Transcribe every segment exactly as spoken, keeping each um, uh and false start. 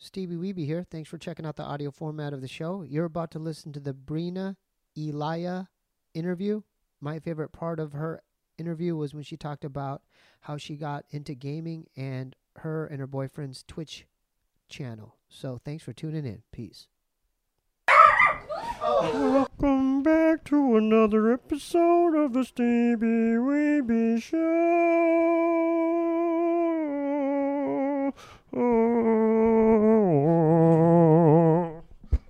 Stevie Weeby here. Thanks for checking out the audio format of the show. You're about to listen to the Brina Elia interview. My favorite part of her interview was when she talked about how she got into gaming and her and her boyfriend's Twitch channel. So thanks for tuning in. Peace. Welcome back to another episode of the Stevie Weeby Show. Oh.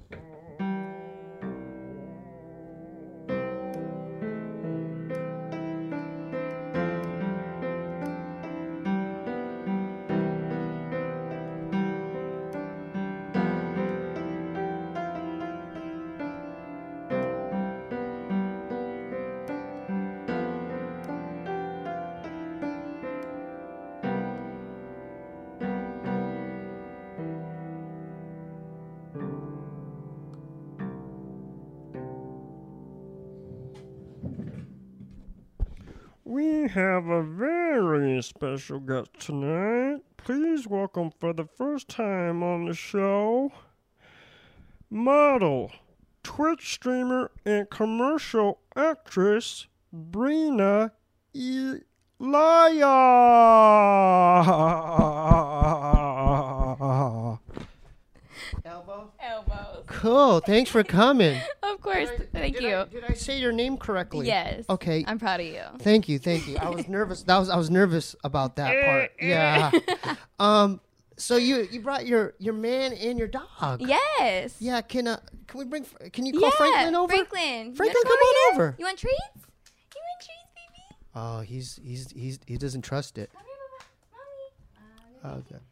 We have a very special guest tonight. Please welcome for the first time on the show, model, Twitch streamer, and commercial actress, Brina Elia. Elbow? Elbows. Cool. Thanks for coming. Of course. Did I- Thank did you. I, did I say your name correctly? Yes. Okay. I'm proud of you. Thank you, thank you. I was nervous. That was I was nervous about that part. Yeah. Um. So you you brought your your man and your dog. Yes. Yeah. Can uh can we bring can you call Yeah, Franklin over? Franklin. Franklin, You come wanna on here? over. You want treats? You want treats, baby? Oh, he's he's he's he doesn't trust it. Come here, Mama. Okay.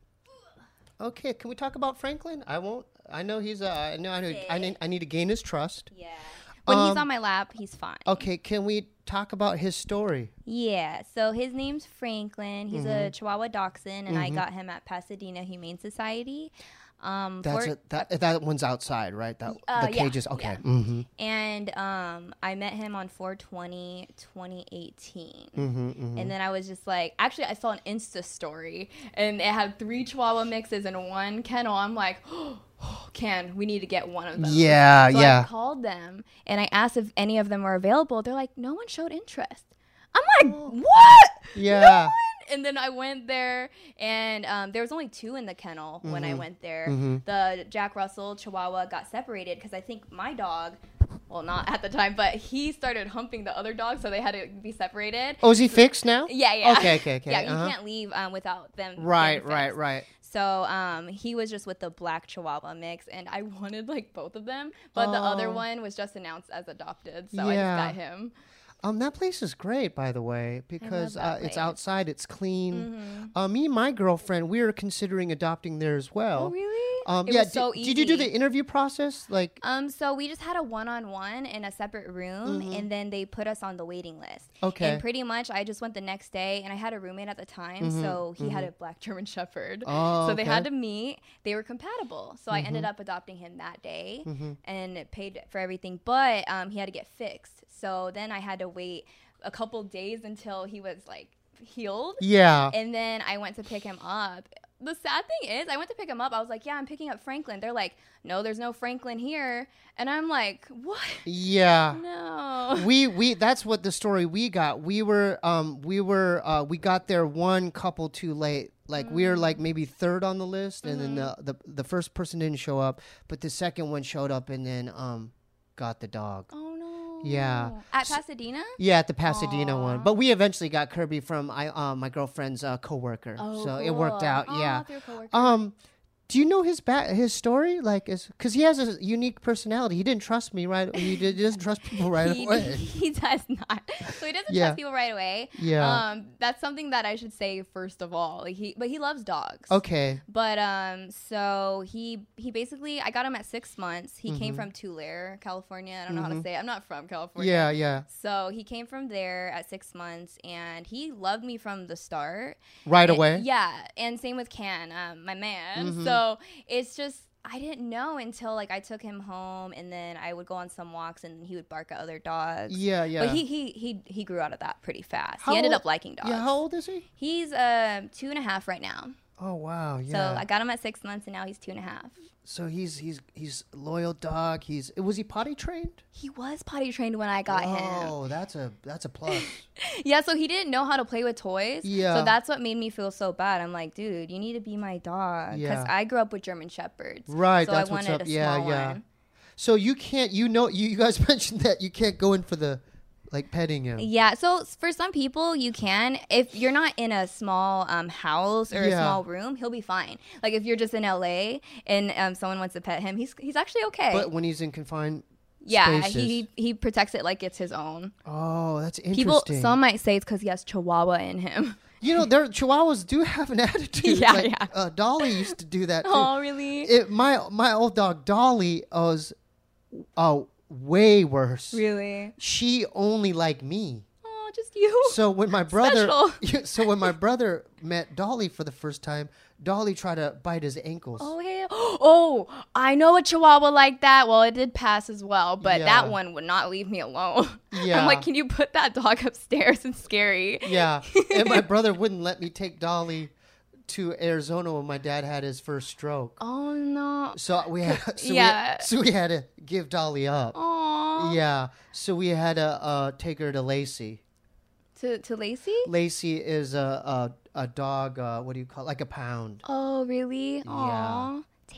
Okay. Can we talk about Franklin? I won't. I know he's. Uh, I know. I know. I need. I need to gain his trust. Yeah. When Um, he's on my lap, he's fine. Okay. Can we talk about his story? Yeah. So his name's Franklin. He's Mm-hmm. a Chihuahua Dachshund, and I got him at Pasadena Humane Society. Um, That's for- it. That that one's outside, right? That Uh, the yeah, cages. Okay. yeah. Mm-hmm. And um, I met him on four twenty twenty eighteen. Mm-hmm. Mm-hmm. And then I was just like, actually, I saw an Insta story, and it had three Chihuahua mixes in one kennel. I'm like, oh, Can, we need to get one of them. Yeah. So yeah. I called them, and I asked if any of them were available. They're like, no one showed interest. I'm like, what? Yeah. No one? And then I went there, and um, there was only two in the kennel when I went there. The Jack Russell Chihuahua got separated because I think my dog, well, not at the time, but he started humping the other dog, so they had to be separated. Oh, is he fixed now? Yeah, yeah. Okay, okay, okay. Yeah, you uh-huh. can't leave um, without them. Right, getting right, fixed. right. So um, he was just with the black Chihuahua mix, and I wanted like both of them, but the other Oh. one was just announced as adopted, so Yeah. I just got him. Um, that place is great, by the way, because that uh, it's place. outside, it's clean. Uh, me and my girlfriend, we are considering adopting there as well. Oh, really? Um, It yeah. was so did, did you do easy. the interview process? Like, Um, so we just had a one-on-one in a separate room, and then they put us on the waiting list. Okay. And pretty much, I just went the next day, and I had a roommate at the time, so he had a black German Shepherd. Oh, so they okay. had to meet. They were compatible, so I ended up adopting him that day, and it paid for everything. But um, he had to get fixed, so then I had to wait a couple days until he was like healed. yeah. And then I went to pick him up. The sad thing is, I went to pick him up. I was like, yeah, I'm picking up Franklin. They're like, no, there's no Franklin here. And I'm like, what? yeah. No. we we that's what the story we got. We were um we were uh we got there one couple too late. Like we were like maybe third on the list, and then the, the the first person didn't show up, but the second one showed up and then um got the dog. Oh, no. Yeah. At Pasadena? Yeah, at the Pasadena one. But we eventually got Kirby from I uh, my girlfriend's uh, coworker. Oh, so it worked cool. out. Aw, yeah. through a coworker. Um, do you know his ba- his story? Like, is because he has a unique personality. He didn't trust me right. He, did, he doesn't trust people right he, away. he does not. So he doesn't Yeah. trust people right away. Yeah. Um, that's something that I should say first of all. Like he, but he loves dogs. Okay. But um, so he he basically I got him at six months. He Mm-hmm. came from Tulare, California. I don't know how to say it. I'm not from California. Yeah, yeah. So he came from there at six months, and he loved me from the start. Right And- away. Yeah, and same with Can, um, my man. Mm-hmm. So it's just I didn't know until like I took him home, and then I would go on some walks, and he would bark at other dogs. Yeah, yeah. But he he he he grew out of that pretty fast. How he ended old- up liking dogs. Yeah, how old is he? He's uh two and a half right now. Oh wow, yeah. So I got him at six months, and now he's two and a half. So he's he's he's a loyal dog. He's was he potty trained? He was potty trained when I got him. Oh, that's a that's a plus. Yeah, so he didn't know how to play with toys. Yeah. So that's what made me feel so bad. I'm like, dude, you need to be my dog. Because Yeah. I grew up with German Shepherds. Right, So that's I what's wanted up. a Yeah, small yeah. one. So you can't, you know, you, you guys mentioned that you can't go in for the, like, petting him. Yeah, so s- for some people you can. If you're not in a small um, house or Yeah. a small room, he'll be fine. Like if you're just in L A and um, someone wants to pet him, he's he's actually okay. But when he's in confined yeah, spaces. he he protects it like it's his own. Oh, that's interesting. People, some might say it's because he has Chihuahua in him. You know, their Chihuahuas do have an attitude. Yeah, like, yeah. Uh, Dolly used to do that too. Oh, really? It, my my old dog Dolly was, uh, way worse. Really? She only liked me. Oh, just you. So when my brother, Special. so when my brother met Dolly for the first time, Dolly tried to bite his ankles. Oh, hell. Oh, I know a Chihuahua like that. Well, it did pass as well, but Yeah. that one would not leave me alone. Yeah. I'm like, can you put that dog upstairs? It's scary. Yeah, and my brother wouldn't let me take Dolly to Arizona when my dad had his first stroke. Oh, no. So we had, so Yeah. we, so we had to give Dolly up. Aw. Yeah, so we had to uh, take her to Lacey. To, to Lacey? Lacey is a a, a dog. Uh, what do you call it? Like a pound? Oh, really? Aw. Dang.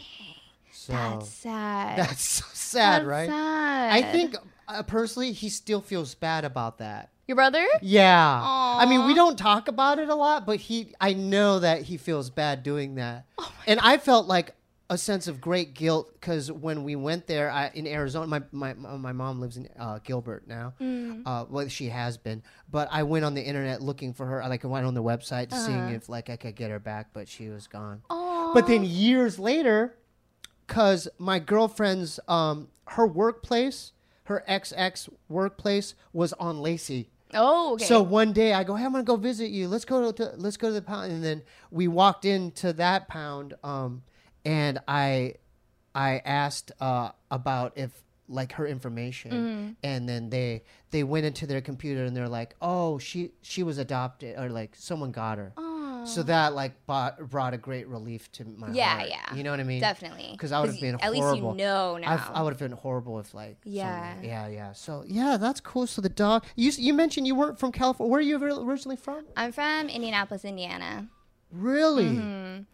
So That's sad. that's so sad, That's right? sad. I think uh, personally, he still feels bad about that. Your brother? Yeah. I mean, we Aw. don't talk about it a lot, but he, I know that he feels bad doing that. Oh And I felt like a sense of great guilt because when we went there I, in Arizona, my, my, my mom lives in uh, Gilbert now. Mm. Uh, well, she has been. But I went on the internet looking for her. I like went on the website to seeing Uh-huh. if like I could get her back, but she was gone. Aw. But then years later, because my girlfriend's, um, her workplace, her ex-ex workplace was on Lacey. Oh, okay. So one day I go, hey, I'm gonna go visit you. Let's go to let's go to the pound. And then we walked into that pound, um, and I I asked uh, about if like her information, Mm-hmm. and then they they went into their computer and they're like, oh, she she was adopted or like someone got her. Aw. So that like brought, brought a great relief to my Yeah, heart. yeah. You know what I mean? Definitely. 'Cause I would have been At least horrible. you know now. I've, I would have been horrible if like Yeah. someone- yeah yeah so yeah that's cool. So the dog you s- you mentioned you weren't from California. Where are you ori- originally from? I'm from Indianapolis, Indiana. Really? Mm-hmm.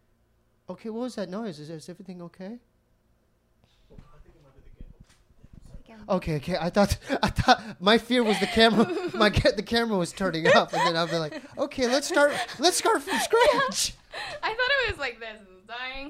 Okay, what was that noise? Is, is everything okay? Okay, okay. I thought I thought my fear was the camera. My ca- the camera was turning up, and then I'll be like, okay, let's start. Let's start from scratch. I thought it was like this. It's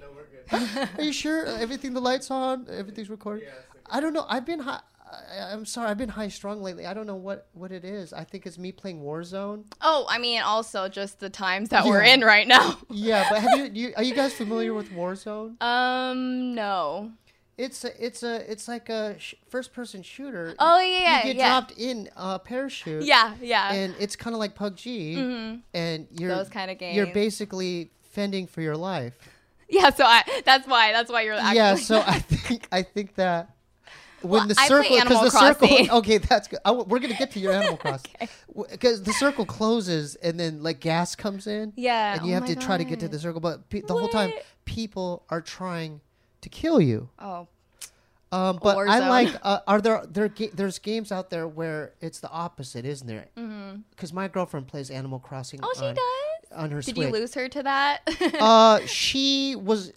dying. Are you sure everything? The lights on. Everything's recording. I don't know. I've been high. I, I'm sorry. I've been high strung lately. I don't know what what it is. I think it's me playing Warzone. Oh, I mean, also just the times that we're Yeah. in right now. Yeah, but have you, you are you guys familiar with Warzone? Um, no. It's a it's a it's like a sh- first person shooter. Oh yeah, you get yeah. dropped in a parachute. Yeah, yeah. And it's kind of like P U B G, Mhm. and you're Those kinda You're games. basically fending for your life. Yeah, so I that's why that's why you're actually Yeah, so I think I think that when Well, the I play circle Animal the circle Crossing. okay, that's good. I, we're gonna get to your Animal Crossing Okay. because the circle closes and then like gas comes in. Yeah, and you oh have my to try to get to God. the circle, but pe- the whole time What? people are trying to kill you. Oh. Um, but I Warzone. like. Uh, are there there ga- there's games out there where it's the opposite, isn't there? Because my girlfriend plays Animal Crossing. Mm-hmm. Oh, she on, does? on her Did Switch. you lose her to that? uh, she was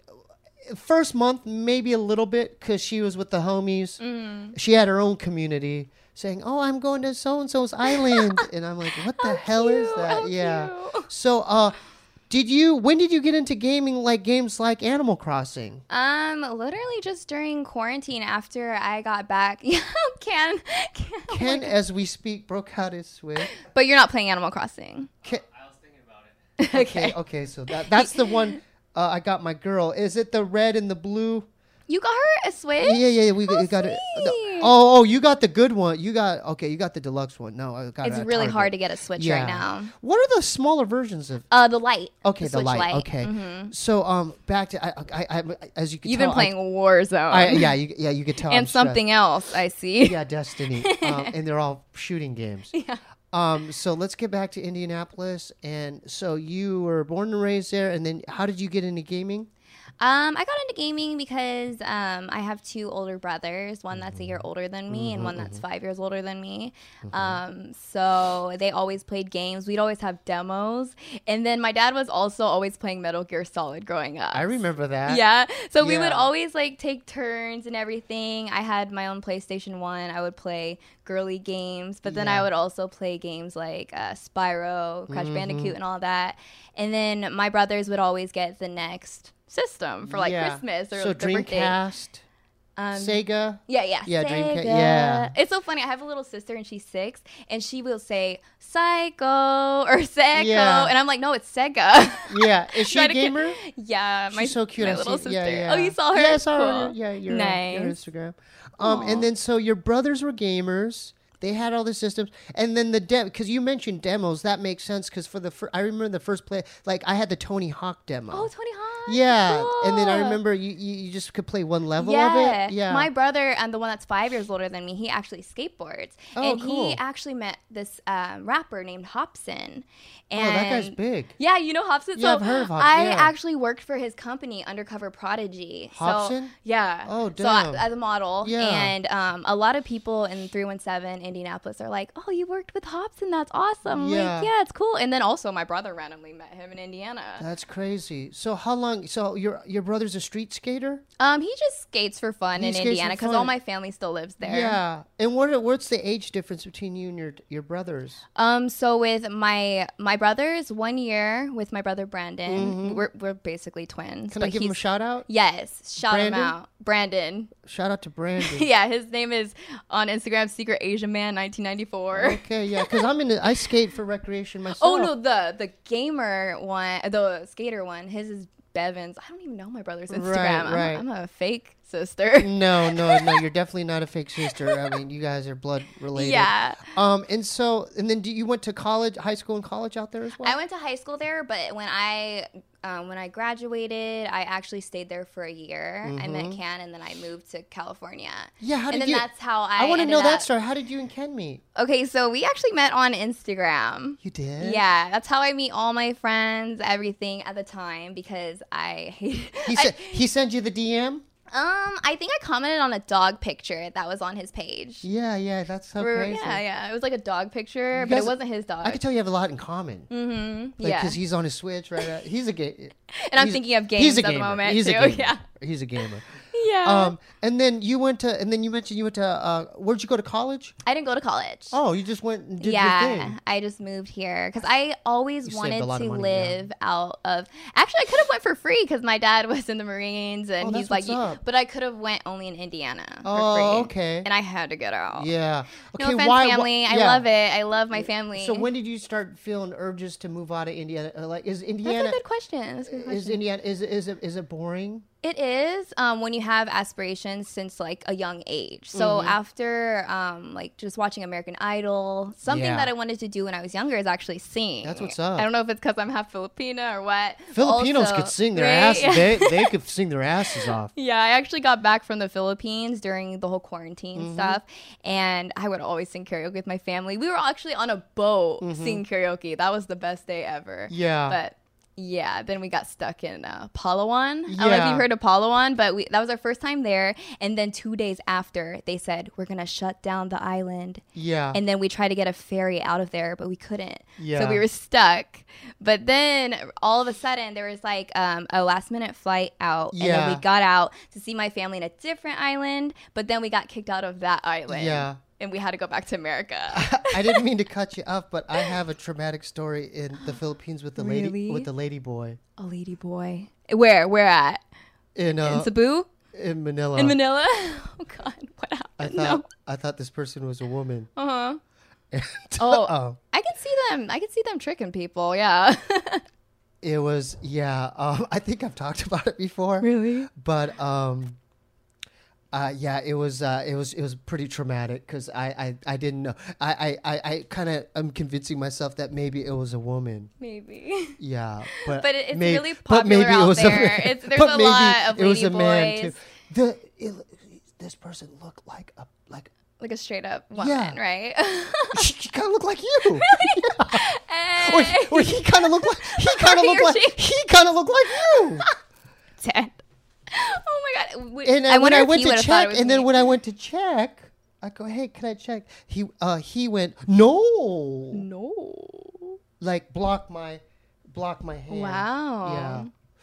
first month maybe a little bit because she was with the homies. Mm. She had her own community saying, "Oh, I'm going to so and so's island," and I'm like, "What the How hell is cute, that?" how Yeah. cute. So, uh, did you? When did you get into gaming like games like Animal Crossing? Um, literally just during quarantine after I got back. Yeah, Ken. Ken, oh my Ken, God. as we speak, broke out his Switch. But you're not playing Animal Crossing. Ken, I was thinking about it. okay, okay, so that that's the one uh, I got my girl. Is it the red and the blue? You got her a Switch? Yeah, yeah, yeah. We, Oh, we got it. no, sweet. Oh, oh, you got the good one. You got okay. You got the deluxe one. No, I got. It's it at really Target. hard to get a Switch Yeah. right now. What are the smaller versions of? Uh, the light. Okay, the, Switch light. Okay, Mhm. so um, back to I, I, I, I as you can You've tell, been playing I, Warzone. I, yeah, you, yeah, you could tell. I'm and stressed. something else, I see. Yeah, Destiny, um, and they're all shooting games. Yeah. Um, so let's get back to Indianapolis. And so you were born and raised there, and then how did you get into gaming? Um, I got into gaming because um, I have two older brothers, one that's a year older than me Mm-hmm, and one that's mm-hmm. five years older than me. Mm-hmm. Um, so they always played games. We'd always have demos. And then my dad was also always playing Metal Gear Solid growing up. I remember that. Yeah. So we Yeah. would always like take turns and everything. I had my own PlayStation one. I would play girly games, but then Yeah. I would also play games like uh, Spyro, Crash Mhm. Bandicoot, and all that. And then my brothers would always get the next system for like Yeah. Christmas or So their birthday. Dreamcast, Um, Sega. yeah, yeah, Yeah, Sega. Dreamcast, yeah. It's so funny. I have a little sister and she's six, and she will say Psycho or Sega, Yeah. and I'm like, no, it's Sega. Yeah, is she Try a to get- gamer? Yeah, my She's so cute. My I little see- sister. Yeah, yeah. Oh, you saw her? Yeah, I saw her. Cool. Yeah, your, Nice. your Instagram. Um, Aw. and then so your brothers were gamers. They had all the systems, and then the dem because you mentioned demos. That makes sense because for the fir- I remember the first play. Like I had the Tony Hawk demo. Oh, Tony Hawk. Yeah, and then I Cool. remember you, you, you just could play one level yeah. of it. Yeah, My brother and the one that's five years older than me, he actually skateboards. Oh, and cool. he actually met this um, rapper named Hobson. And oh, that guy's big. Yeah, you know Hobson? Yeah, so I've heard of Hobson, I yeah. actually worked for his company, Undercover Prodigy. Hobson? So, yeah. Oh, So I, damn. as a model. Yeah. And um, a lot of people in three one seven Indianapolis are like, oh, you worked with Hobson. That's awesome. I'm Yeah. Like, yeah, it's cool. And then also my brother randomly met him in Indiana. That's crazy. So how long? So your your brother's a street skater? Um, he just skates for fun He in skates for Indiana because fun. all my family still lives there. Yeah. And what are- what's the age difference between you and your your brothers? Um, so with my my brothers, one year with my brother Brandon, we're we're basically twins. Mm-hmm. Can I but give him a he's- shout out? Yes, shout Brandon? him out, Brandon. Shout out to Brandon. Yeah, his name is on Instagram Secret Asian Man nineteen ninety-four. Okay, yeah, because I'm in. The, I skate for recreation myself. Oh no, the the gamer one, the skater one. His is Bevins. I don't even know my brother's Instagram. Right, I'm, right. A, I'm a fake sister. No, no, no. You're definitely not a fake sister. I mean, you guys are blood related. Yeah. Um, and so, and then, do you went to college, high school, and college out there as well? I went to high school there, but when I um, when I graduated, I actually stayed there for a year. I met Ken, and then I moved to California. Yeah, how and did then you? that's how I. I want to ended know that up- story. How did you and Ken meet? Okay, so we actually met on Instagram. You did. Yeah, that's how I meet all my friends, everything at the time because I hate. He said he sent you the D M. Um, I think I commented on a dog picture that was on his page. Yeah, yeah, that's so Where- crazy. yeah, yeah, it was like a dog picture, You but guys- it wasn't his dog. I could tell you have a lot in common. mm-hmm. Like, Yeah, because he's on his Switch right now. He's a game. and I'm he's- thinking of he's games a at the gamer. moment He's too. a gamer. Yeah, He's a gamer. yeah. Um, and then you went to, and then you mentioned you went to, uh, where'd you go to college? I didn't go to college. Oh, you just went and did your yeah, thing. I just moved here because I always You saved wanted a lot to of money, live out of. Actually, I could have went for free because my dad was in the Marines, and Oh, that's he's like, what's up. but I could have went only in Indiana for Oh, free. okay. And I had to get out. Yeah. No Okay. offense, why? wh- family. I yeah. love it. I love my family. So when did you start feeling urges to move out of Indiana? Uh, Like, is That's Indiana a good question. That's a good is question. Indiana is it- is it is it boring? It is um, when you have aspirations since like a young age. So after um, like just watching American Idol, something Yeah. that I wanted to do when I was younger is actually sing. That's what's up. I don't know if it's because I'm half Filipina or what. Filipinos Also- could sing their right? asses. They they could sing their asses off. Yeah, I actually got back from the Philippines during the whole quarantine Mm-hmm. stuff, and I would always sing karaoke with my family. We were actually on a boat singing karaoke. That was the best day ever. Mm-hmm. Yeah. But yeah, then we got stuck in uh, Palawan. I don't know if Yeah. you've heard of Palawan, but we, that was our first time there. And then two days after, they said, we're going to shut down the island. Yeah. And then we tried to get a ferry out of there, but we couldn't. Yeah. So we were stuck. But then all of a sudden, there was like um, a last minute flight out. And then Yeah. we got out to see my family in a different island. But then we got kicked out of that island. Yeah. And we had to go back to America. I didn't mean to cut you off, but I have a traumatic story in the Philippines with the lady Really? with the lady boy A lady boy. Where? Where at? in in uh, Cebu? in Manila. In Manila? Oh, God. What happened? I thought I thought this person was a woman. No. Uh-huh. And, Oh. uh, I can see them. I can see them tricking people. Yeah. it was yeah. Um, I think I've talked about it before. Really? But um, uh, yeah, it was uh, it was it was pretty traumatic because I, I, I didn't know. I I, I, I kind of I'm convincing myself that maybe it was a woman. Maybe. Yeah, but But it- it's may- really but popular maybe it out was a there. man. It's- there's But a maybe lot of it was a lady man boys. too. The it, this person looked like a like Like a straight up woman, Yeah. right? she, she kind of looked like you. Really? Yeah. Or, Hey. or he kind of looked like he kind of He looked or like she? he kind of looked like you. Dad. Oh my god. We- And uh, I when wonder I if went he to would've thought it check, was and then me. when I went to check, I go, "Hey, can I check?" He uh he went, "No," No. like block my block my hand. Wow. Yeah.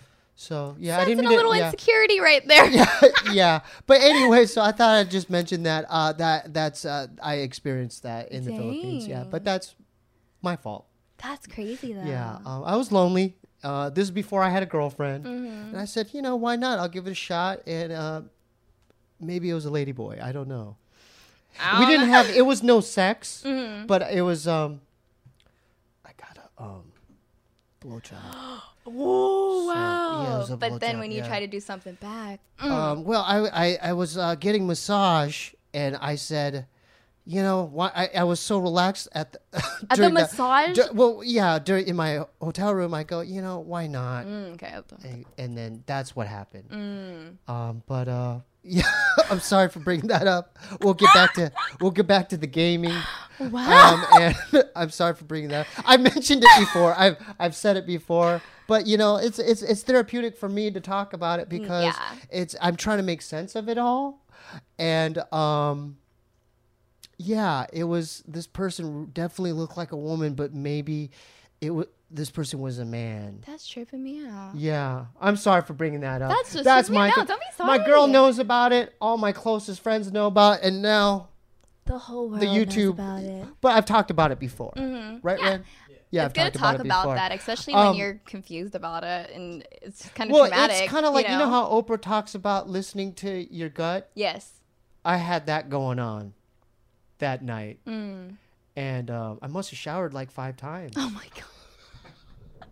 So yeah, I That's didn't a mean little to, yeah. insecurity right there. yeah, yeah. But anyway, so I thought I'd just mention that. Uh, that that's uh, I experienced that in the Philippines. Yeah, Dang. but that's my fault. That's crazy though. Yeah, um, I was lonely. Uh, this is before I had a girlfriend, Mm-hmm. and I said, you know, why not? I'll give it a shot, and uh, maybe it was a lady boy. I don't know. I We don't didn't know. have. It was no sex, Mhm. but it was. Um, I got a um, blowjob. Oh So, wow. yeah, it was a but then blowjob, when you yeah. try to do something back. mm. Um, well, I, I, I was uh, getting massage, and I said, you know, why I, I was so relaxed at the At the during massage? dur- well, yeah, during in my hotel room, I go, you know, why not? Mm, okay. And, and then that's what happened. Mm. Um, but uh, yeah, I'm sorry for bringing that up. We'll get back to we'll get back to the gaming. Wow. Um, and I'm sorry for bringing that up. I mentioned it before. I've I've said it before. But you know, it's it's it's therapeutic for me to talk about it because yeah. it's I'm trying to make sense of it all, and um, yeah, it was this person definitely looked like a woman, but maybe it was this person was a man. That's tripping me out. Yeah, I'm sorry for bringing that up. That's just that's tripping me my out. Don't be my girl sorry. knows about it. All my closest friends know about it, and now The whole world the YouTube. knows about it. But I've talked about it before, Mhm. right, Yeah. Ren? Yeah, It's good I've to talked talk it about before. that, especially Um, when you're confused about it, and it's kind of Well, traumatic. it's kind of like you know? know how Oprah talks about listening to your gut. Yes. I had that going on that night, Mm. and um, I must have showered like five times. Oh my god.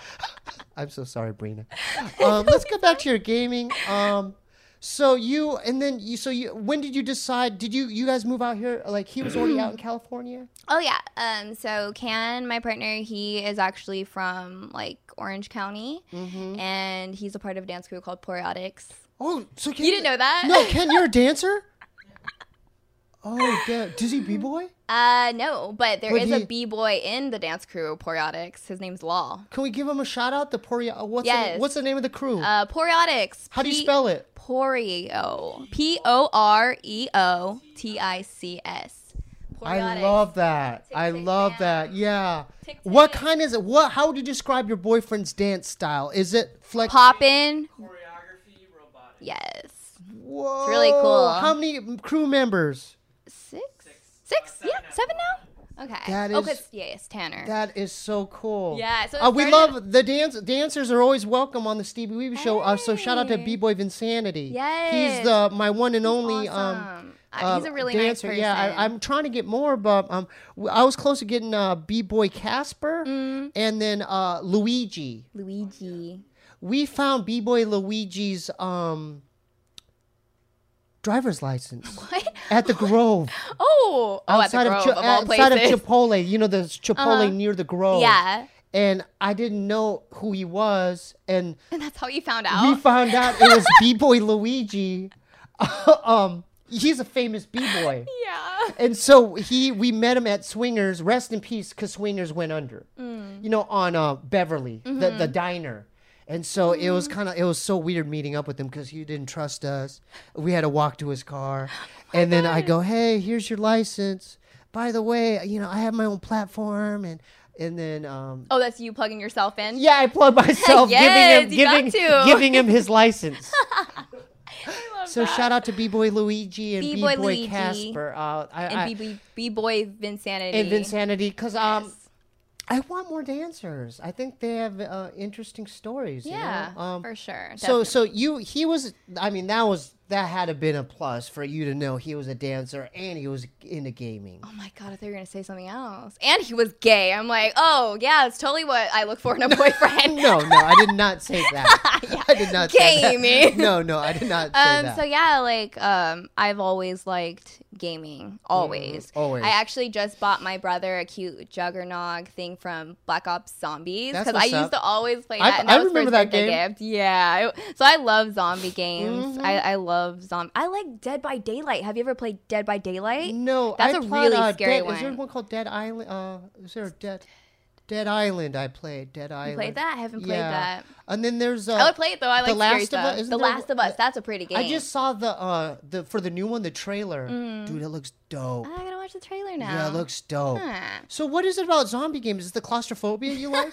I'm so sorry, Brina. Um, let's go back to your gaming. Um, so you and then you. So you. When did you decide? Did you you guys move out here? Like he was already out in California. Oh yeah. Um. So Can, my partner, he is actually from like Orange County, Mm-hmm. and he's a part of a dance crew called Poriotics. Oh, so Ken, You didn't know that? No, Ken, you're a dancer. Oh, damn. Does he b-boy? Uh, no, but there Would is he- a b-boy in the dance crew, Poriotics. His name's Law. Can we give him a shout out? The Porio. What's Yes. the, what's the name of the crew? Uh, Poriotics. How do you P- spell it? Porio. P O R E O T I C S. I love that. I Tick, tick, love bam. that. Yeah. Tick, tick. What kind is it? What? How would you describe your boyfriend's dance style? Is it flex? Poppin'. Choreography, robotic. Yes. Whoa. really cool. How many crew members? Six? Six. Six? Uh, seven Yeah, now. seven now? Okay. That oh, is- 'cause- yeah, it's Tanner. That is so cool. Yeah, so it uh, we started- love the dance. Dancers are always welcome on the Stevie Weaver show. Uh, so shout out to Hey. B-Boy Vinsanity. Yes. He's the my one and He's only um awesome. Uh, he's a uh, really dancer. nice person. Yeah, I, I'm trying to get more, but um, w- I was close to getting uh, B-Boy Casper Mm. and then uh, Luigi. Luigi. We found B-Boy Luigi's um driver's license What? at the Grove. Oh, oh, at the outside Grove, Chi- of all outside places. of Chipotle. You know, the Chipotle Uh-huh. near the Grove. Yeah. And I didn't know who he was, and And that's how you found we out? found out it was B-Boy Luigi. um, he's a famous B-boy. Yeah. And so he, we met him at Swingers. Rest in peace, because Swingers went under. Mm. You know, on uh, Beverly, the Mm-hmm. the diner. And so it was kind of it was so weird meeting up with him because he didn't trust us. We had to walk to his car, and then I go, "Hey, here's your license. By the way, you know, I have my own platform." And and then um, Oh, that's you plugging yourself in? yeah, I plugged myself, Yes, giving you him got giving to. giving him his license. I love So that. shout out to B-Boy Luigi and B-Boy B-Boy Luigi. Casper. Uh, I, I, And B- B-Boy Vinsanity. and Vinsanity, because um, Yes. I want more dancers. I think they have uh, interesting stories. you Yeah, know? Um, for sure. so so you he was. I mean, that was that had to been a plus for you to know he was a dancer and he was into gaming. Oh my god, I thought you were gonna say something else. And he was gay. I'm like, oh yeah, it's totally what I look for in a boyfriend. No, no, I did not say that. Yeah. I did not say that. Gaming. No, no, I did not say Um. that. So yeah, like um, I've always liked gaming always. Mm, always. I actually just bought my brother a cute Juggernog thing from Black Ops Zombies That's because I what's up. used to always play I- that. and I that was for remember his that birthday game. gift. Yeah, I- so I love zombie games. Mhm. I, I love zombie. I like Dead by Daylight. Have you ever played Dead by Daylight? No, That's I a played, really uh, scary Dead, one. Is there one called Dead Island? Uh, is there a Dead Dead Island? I played Dead Island. You played that? I haven't played Yeah. that. And then there's uh, I would play it though. I The like scary Last of stuff. Us- isn't The there Last of one- Us. That's a pretty game. I just saw the uh the for the new one, the trailer. Mm. Dude, it looks dope. I gotta watch the trailer now. Yeah, it looks dope. Huh. So what is it about zombie games? Is it the claustrophobia you like?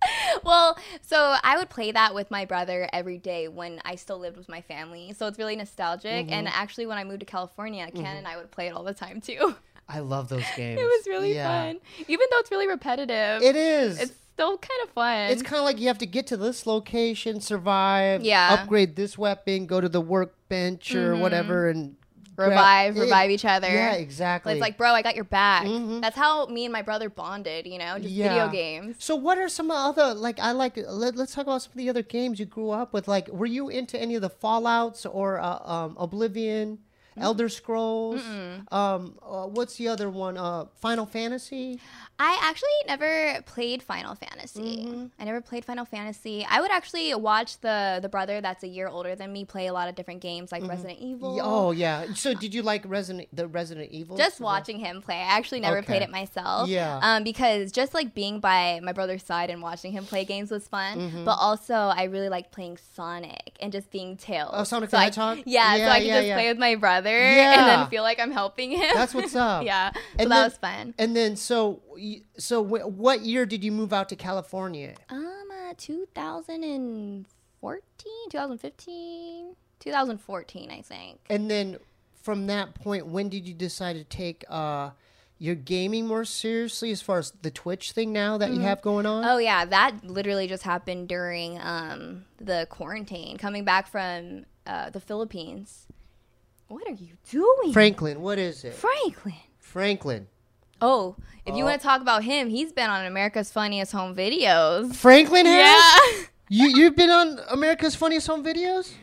Well, so I would play that with my brother every day when I still lived with my family. So it's really nostalgic. Mm-hmm. And actually, when I moved to California, Ken and I would play it all the time too. I love those games. It was really Yeah. fun, even though it's really repetitive. It is. It's still kind of fun. It's kind of like you have to get to this location, survive, Yeah. upgrade this weapon, go to the workbench or whatever, and grab- revive, Yeah, revive each other. Yeah, But exactly. it's like, bro, I got your back. Mhm. That's how me and my brother bonded. You know, just Yeah. video games. So what are some other, like, I like, let, let's talk about some of the other games you grew up with. Like, were you into any of the Fallouts or uh, um, Oblivion, Elder Scrolls? Um, uh, what's the other one? Uh, Final Fantasy? I actually never played Final Fantasy. Mm-hmm. I never played Final Fantasy. I would actually watch the the brother that's a year older than me play a lot of different games like Resident Evil. Yeah, oh, yeah. So did you like Resident, the Resident Evil? Just watching him play. I actually never Okay. played it myself. Yeah. Um, because just like being by my brother's side and watching him play games was fun. Mm-hmm. But also I really liked playing Sonic and just being Tails. Oh, Sonic So the I- Hedgehog? Yeah, Yeah, so I could yeah, just yeah. play with my brother Yeah. and then feel like I'm helping him. That's what's up. yeah. So And that then- was fun. And then, so, y- so w- what year did you move out to California? Um, uh, two thousand fourteen, two thousand fifteen, two thousand fourteen, I think. And then from that point, when did you decide to take uh, your gaming more seriously as far as the Twitch thing now that you have going on? Oh yeah, that literally just happened during um the quarantine. Coming back from uh, the Philippines. What are you doing, Franklin, what is it? Franklin? Franklin. Oh, if you Oh. want to talk about him, he's been on America's Funniest Home Videos. Franklin has? Yeah. You, you've been on America's Funniest Home Videos?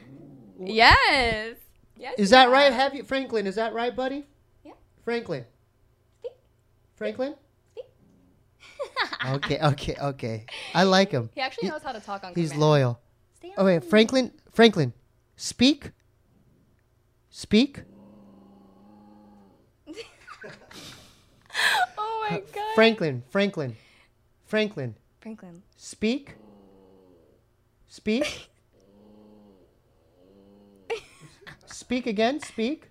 yes. Yes. Is that he right? has. Have you, Franklin, is that right, buddy? Yeah. Franklin. Speak. Franklin? Speak. Okay, okay, okay. I like him. He actually He- knows how to talk on He's command. loyal. Stay Oh, wait, on. Franklin, Franklin, speak. Speak. Oh my god. Franklin, Franklin, Franklin, Franklin. speak. Speak. Speak again, speak.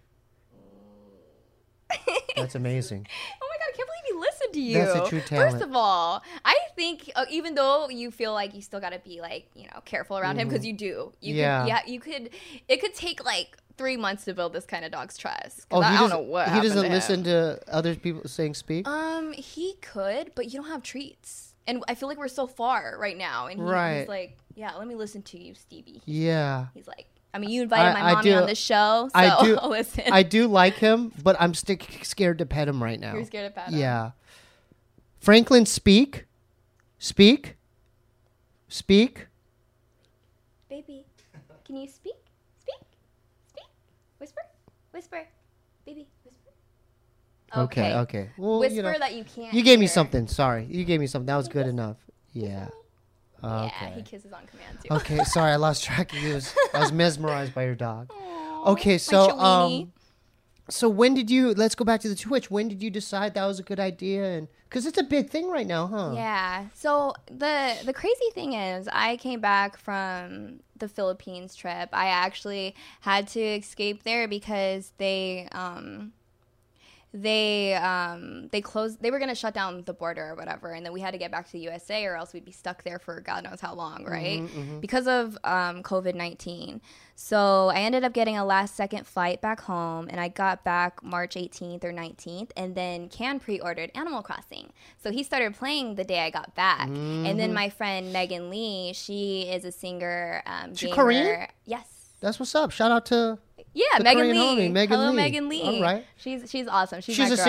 That's amazing. Oh my god, I can't believe he listened to you. That's a true talent. First of all, I think uh, even though you feel like you still got to be like, you know, careful around him because you do. You Mm-hmm. Yeah. Could, yeah. You could. It could take like three months to build this kind of dog's trust. 'Cause Oh, I, he I don't doesn't, know what he happened doesn't to listen him. to other people saying speak? Um, he could, but you don't have treats, and I feel like we're so far right now. And he, Right. he's like, yeah, let me listen to you, Stevie. Yeah. He's like, I mean, you invited I- my I mommy do- on the show, so I do- listen. I do like him, but I'm stick scared to pet him right now. You're scared of pat him? Yeah. Franklin, speak. Speak. Speak. Baby, can you speak? Speak? Speak? Whisper? Whisper. Baby, whisper. Okay. Okay. Well, Whisper you know, that you can't you gave me hear. something. Sorry, you gave me something. That was good enough. Yeah. Yeah, Okay. he kisses on command too. Okay. Sorry, I lost track of you. I was- I was mesmerized by your dog. Aw, Okay. my So, Chewini. um, so when did you? Let's go back to the Twitch. When did you decide that was a good idea? And because it's a big thing right now, huh? Yeah. So the the crazy thing is, I came back from the Philippines trip. I actually had to escape there because they um they um they closed. They were gonna shut down the border or whatever, and then we had to get back to the U S A, or else we'd be stuck there for God knows how long, right? Because of um, COVID nineteen. So I ended up getting a last second flight back home, and I got back March eighteenth or nineteenth, and then Can pre-ordered Animal Crossing. So he started playing the day I got back. And then my friend Megan Lee, she is a singer. Um, She gamer. Korean? Yes. That's what's up. Shout out to. Yeah, The Megan Korean Lee. homie, Megan Hello, Lee. Megan Lee. All right. She's she's awesome. She's, She's my a girl. singer?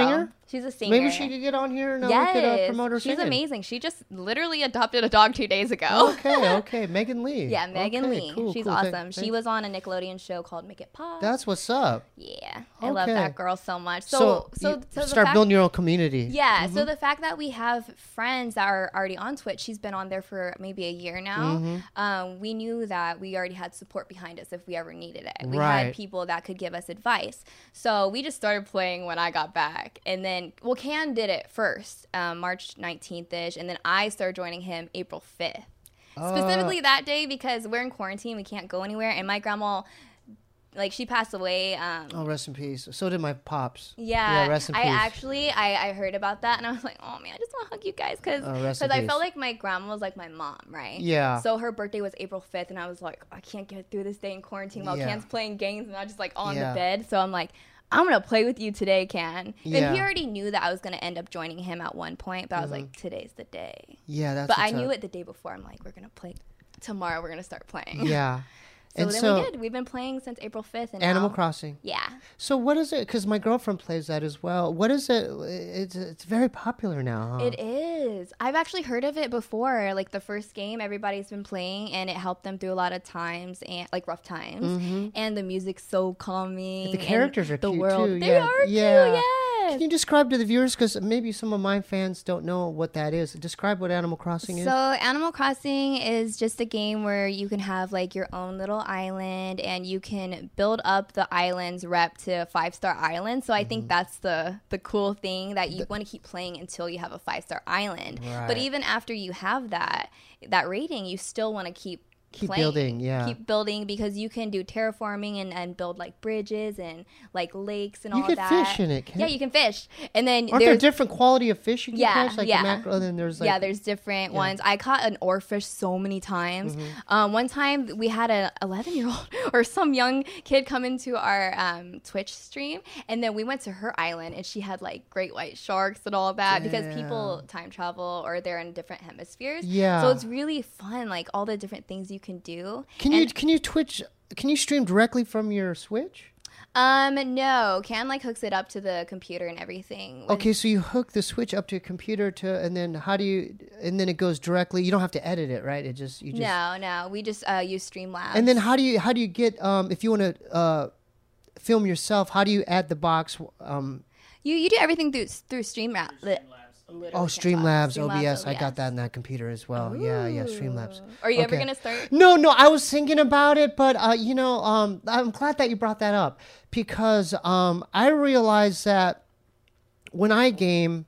She's a singer. Maybe she could get on here and uh, yes. we could uh, promote her She's singing. amazing. She just literally adopted a dog two days ago. Okay, okay. Megan Lee. Yeah, Megan okay, Lee. Cool, She's cool. awesome. Thank- she thank- was on a Nickelodeon show called Make It Pop. That's what's up. Yeah, I love Okay. that girl so much. So, So, so, you so the start fact, building your own community. Yeah, Mhm. so the fact that we have friends that are already on Twitch, she's been on there for maybe a year now. Mhm. Um, we knew that we already had support behind us if we ever needed it. We Right. had people that could give us advice. So we just started playing when I got back, and then well, Can did it first, um, March nineteenth ish, and then I started joining him April fifth. Uh, Specifically that day because we're in quarantine, we can't go anywhere, and my grandma, like, she passed away. Um, Oh, rest in peace. So did my pops. yeah, Yeah, rest in I peace. actually I, I heard about that and I was like, oh man, I just want to hug you guys because Oh, rest in I peace. felt like my grandma was like my mom, right? Yeah. So her birthday was April fifth and I was like, I can't get through this day in quarantine while Yeah. Can's playing games and I'm just like on Yeah. the bed. So I'm like, I'm gonna play with you today, Can. Yeah. And he already knew that I was gonna end up joining him at one point, but I was like, today's the day. Yeah, that's But I what's knew up. it the day before. I'm like, we're gonna play tomorrow. We're gonna start playing. Yeah. So and then so, we did. We've been playing since April fifth. And Animal now, Crossing. Yeah. So what is it? Because my girlfriend plays that as well. What is it? It's it's very popular now. Huh? It is. I've actually heard of it before. Like the first game, everybody's been playing, and it helped them through a lot of times and like rough times. Mhm. And the music's so calming. The characters and are the cute world. too. They yeah. are yeah. cute. Yes. Can you describe to the viewers, because maybe some of my fans don't know what that is? Describe what Animal Crossing is. So Animal Crossing is just a game where you can have like your own little island and you can build up the island's rep to five star island. So I Mm-hmm. think that's the the cool thing that you want to keep playing until you have a five star island. But Right. even after you have that that rating, you still want to keep Keep playing, building, yeah. keep building because you can do terraforming and, and build like bridges and like lakes and You all can that. fish in it, can't Yeah, you? you can fish. And then Aren't there there's different quality of fish you can Yeah, catch? Like yeah. the mackerel, and then there's like... yeah, there's different Yeah. ones. I caught an oarfish so many times. Mm-hmm. Um, one time we had a eleven year old or some young kid come into our um, Twitch stream, and then we went to her island, and she had like great white sharks and all that because people time travel or they're in different hemispheres. Yeah. So it's really fun, like all the different things you can do. Can you And- can you Twitch? Can you stream directly from your Switch? Um, no, Can like hooks it up to the computer and everything. with- Okay, so you hook the Switch up to a computer to, and then how do you? And then it goes directly. You don't have to edit it, right? It just you just. No, no, we just uh, use Streamlabs. And then how do you how do you get um if you want to uh film yourself? How do you add the box? Um, you you do everything through through Streamlabs. Streamlabs. oh, Streamlabs, O B S. I got that in that computer as well. Yeah, yeah, Streamlabs. Are you ever Okay. gonna start? No, no, I was thinking about it, but uh, you know, um, I'm glad that you brought that up because um, I realized that when I game,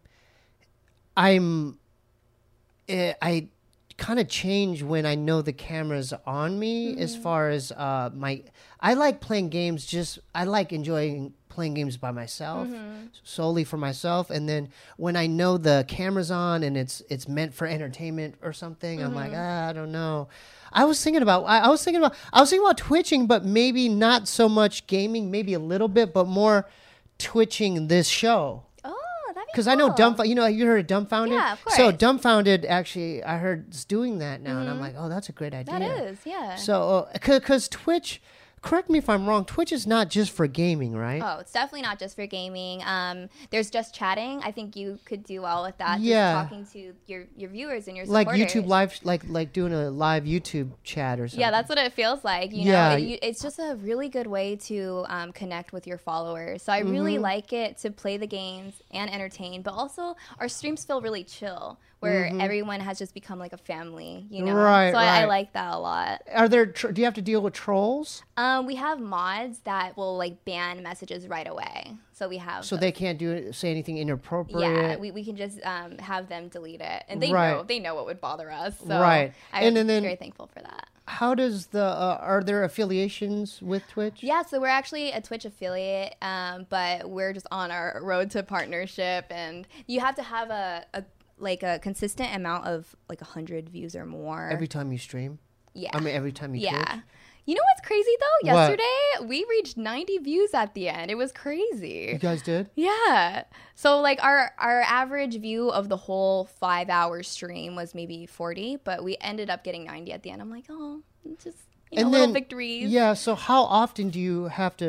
I'm, eh, I kind of change when I know the camera's on me. As far as uh, my, I like playing games. Just I like enjoying playing games by myself, solely for myself. And then when I know the camera's on and it's it's meant for entertainment or something, I'm like, ah, I don't know. I was thinking about I, I was thinking about I was thinking about twitching, but maybe not so much gaming, maybe a little bit, but more twitching this show. Oh, that'd be Because I know cool. dumbfounded, you know, you heard of dumbfounded? Yeah, of So course. Mm-hmm. dumbfounded, actually, I heard is doing that now, and I'm like, oh, that's a great idea. That is, yeah. So, because Twitch, correct me if I'm wrong, Twitch is not just for gaming, right? Oh, it's definitely not just for gaming. Um, there's just chatting. I think you could do well with that. Yeah. Just talking to your, your viewers and your Like supporters. YouTube live, like like doing a live YouTube chat or something. Yeah, that's what it feels like. You Yeah. know, it, you, it's just a really good way to um, connect with your followers. So I really Mm-hmm. like it to play the games and entertain, but also our streams feel really chill, where everyone has just become like a family. You know, Mm-hmm. Right, so I, I right. like that a lot. Are there? Tr- do you have to deal with trolls? Um, we have mods that will like ban messages right away. So we have So they can't do say anything inappropriate. yeah, we, we can just um, have them delete it, and they know Right. they know what would bother us. So Right. I'm And- and then- very thankful for that. How does the? Uh, are there affiliations with Twitch? Yeah, so we're actually a Twitch affiliate, um, but we're just on our road to partnership, and you have to have a, a like a consistent amount of like a hundred views or more. Every time you stream. yeah, I mean, every time you yeah. Twitch. You know what's crazy though? What? Yesterday we reached ninety views at the end. It was crazy. You guys did? Yeah. So like our our average view of the whole five hour stream was maybe forty, but we ended up getting ninety at the end. I'm like, oh, just you know, And little then- victories. Yeah. So how often do you have to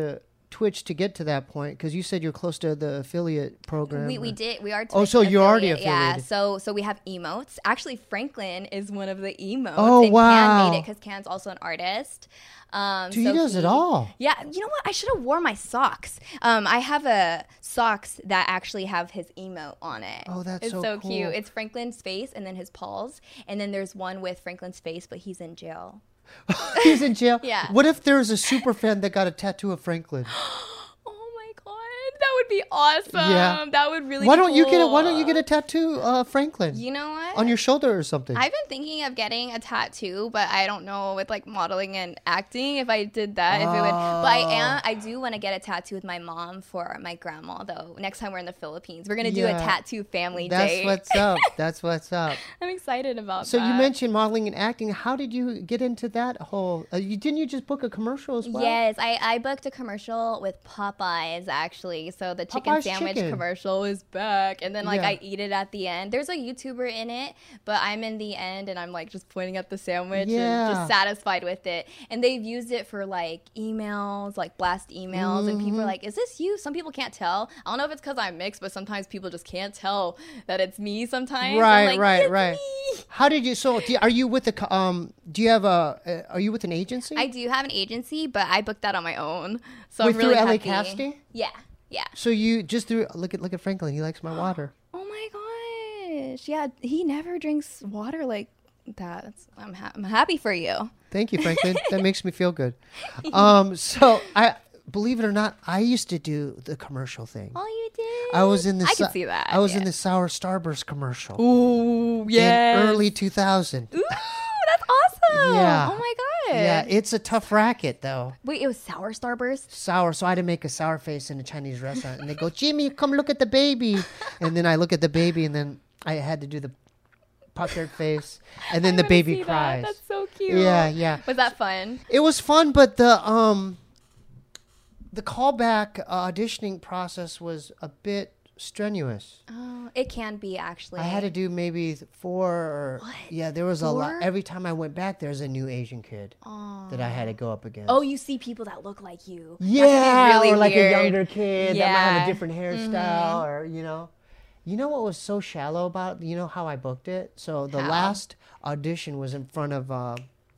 Twitch to get to that point? Because you said you're close to the affiliate program. We, we did. We are. Oh, so you're already affiliated. Yeah. So so we have emotes. Actually, Franklin is one of the emotes. Oh, and wow. Can made it because Can's also an artist. Um, Dude, so he does it all. Yeah. You know what? I should have worn my socks. Um, I have a socks that actually have his emote on it. Oh, that's it's so so, cool. cute. It's Franklin's face and then his paws, and then there's one with Franklin's face, but he's in jail. He's in jail. Yeah. What if there's a super fan that got a tattoo of Franklin? Oh my god, that would be awesome. Yeah. That would really. Why be don't you get a, Why don't cool. you get a tattoo, uh, Franklin? You know what? On your shoulder or something. I've been thinking of getting a tattoo, but I don't know with like modeling and acting if I did that. If it would, but I am. I do want to get a tattoo with my mom for my grandma though. Next time we're in the Philippines, we're gonna do Yeah. a tattoo family That's date. what's up. That's what's up. I'm excited about So that. you mentioned modeling and acting. How did you get into that whole? Uh, you didn't you just book a commercial as well? Yes, I, I booked a commercial with Popeyes actually. So the chicken Popeyes sandwich chicken. commercial is back, and then like Yeah. I eat it at the end. There's a YouTuber in it, but I'm in the end, and I'm like just pointing at the sandwich Yeah. and just satisfied with it. And they've used it for like emails, like blast emails, and people are like, "Is this you?" Some people can't tell. I don't know if it's because I'm mixed, but sometimes people just can't tell that it's me. Sometimes, I'm Right, like, right, "It's right. me." How did you? So, do, are you with the? co- Um, do you have a? Uh, are you with an agency? I do have an agency, but I booked that on my own. So With I'm really through L A happy. Casting? Yeah, yeah. So you just threw. Look at look at Franklin. He likes my water. Oh my gosh. Yeah, he never drinks water like that. That's, I'm, ha- I'm happy for you. Thank you, Franklin. That makes me feel good. Um, so I believe it or not, I used to do the commercial thing. Oh, you did? I was in the. I Sou- can see that. I was yeah. in the Sour Starburst commercial Ooh, in yes. early two thousand. Ooh, that's awesome. Yeah. Oh my god. Yeah, it's a tough racket though. Wait, it was Sour Starburst? Sour, so I had to make a sour face in a Chinese restaurant, and they go, "Jimmy, come look at the baby," and then I look at the baby, and then I had to do the puckered face, and then I the wanna baby see that. cries. That's so cute. Yeah, yeah. Was that fun? It was fun, but the um, the callback auditioning process was a bit strenuous. Oh, it can be actually. I had to do maybe four or What? yeah, there was a lot. Four? Every time I went back, there's a new Asian kid Aw. that I had to go up against. Oh, you see people that look like you. That can be yeah, really or like weird. a younger kid that might have Yeah. a different hairstyle, or you know, you know what was so shallow about you know how I booked it. So the How? last audition was in front of uh,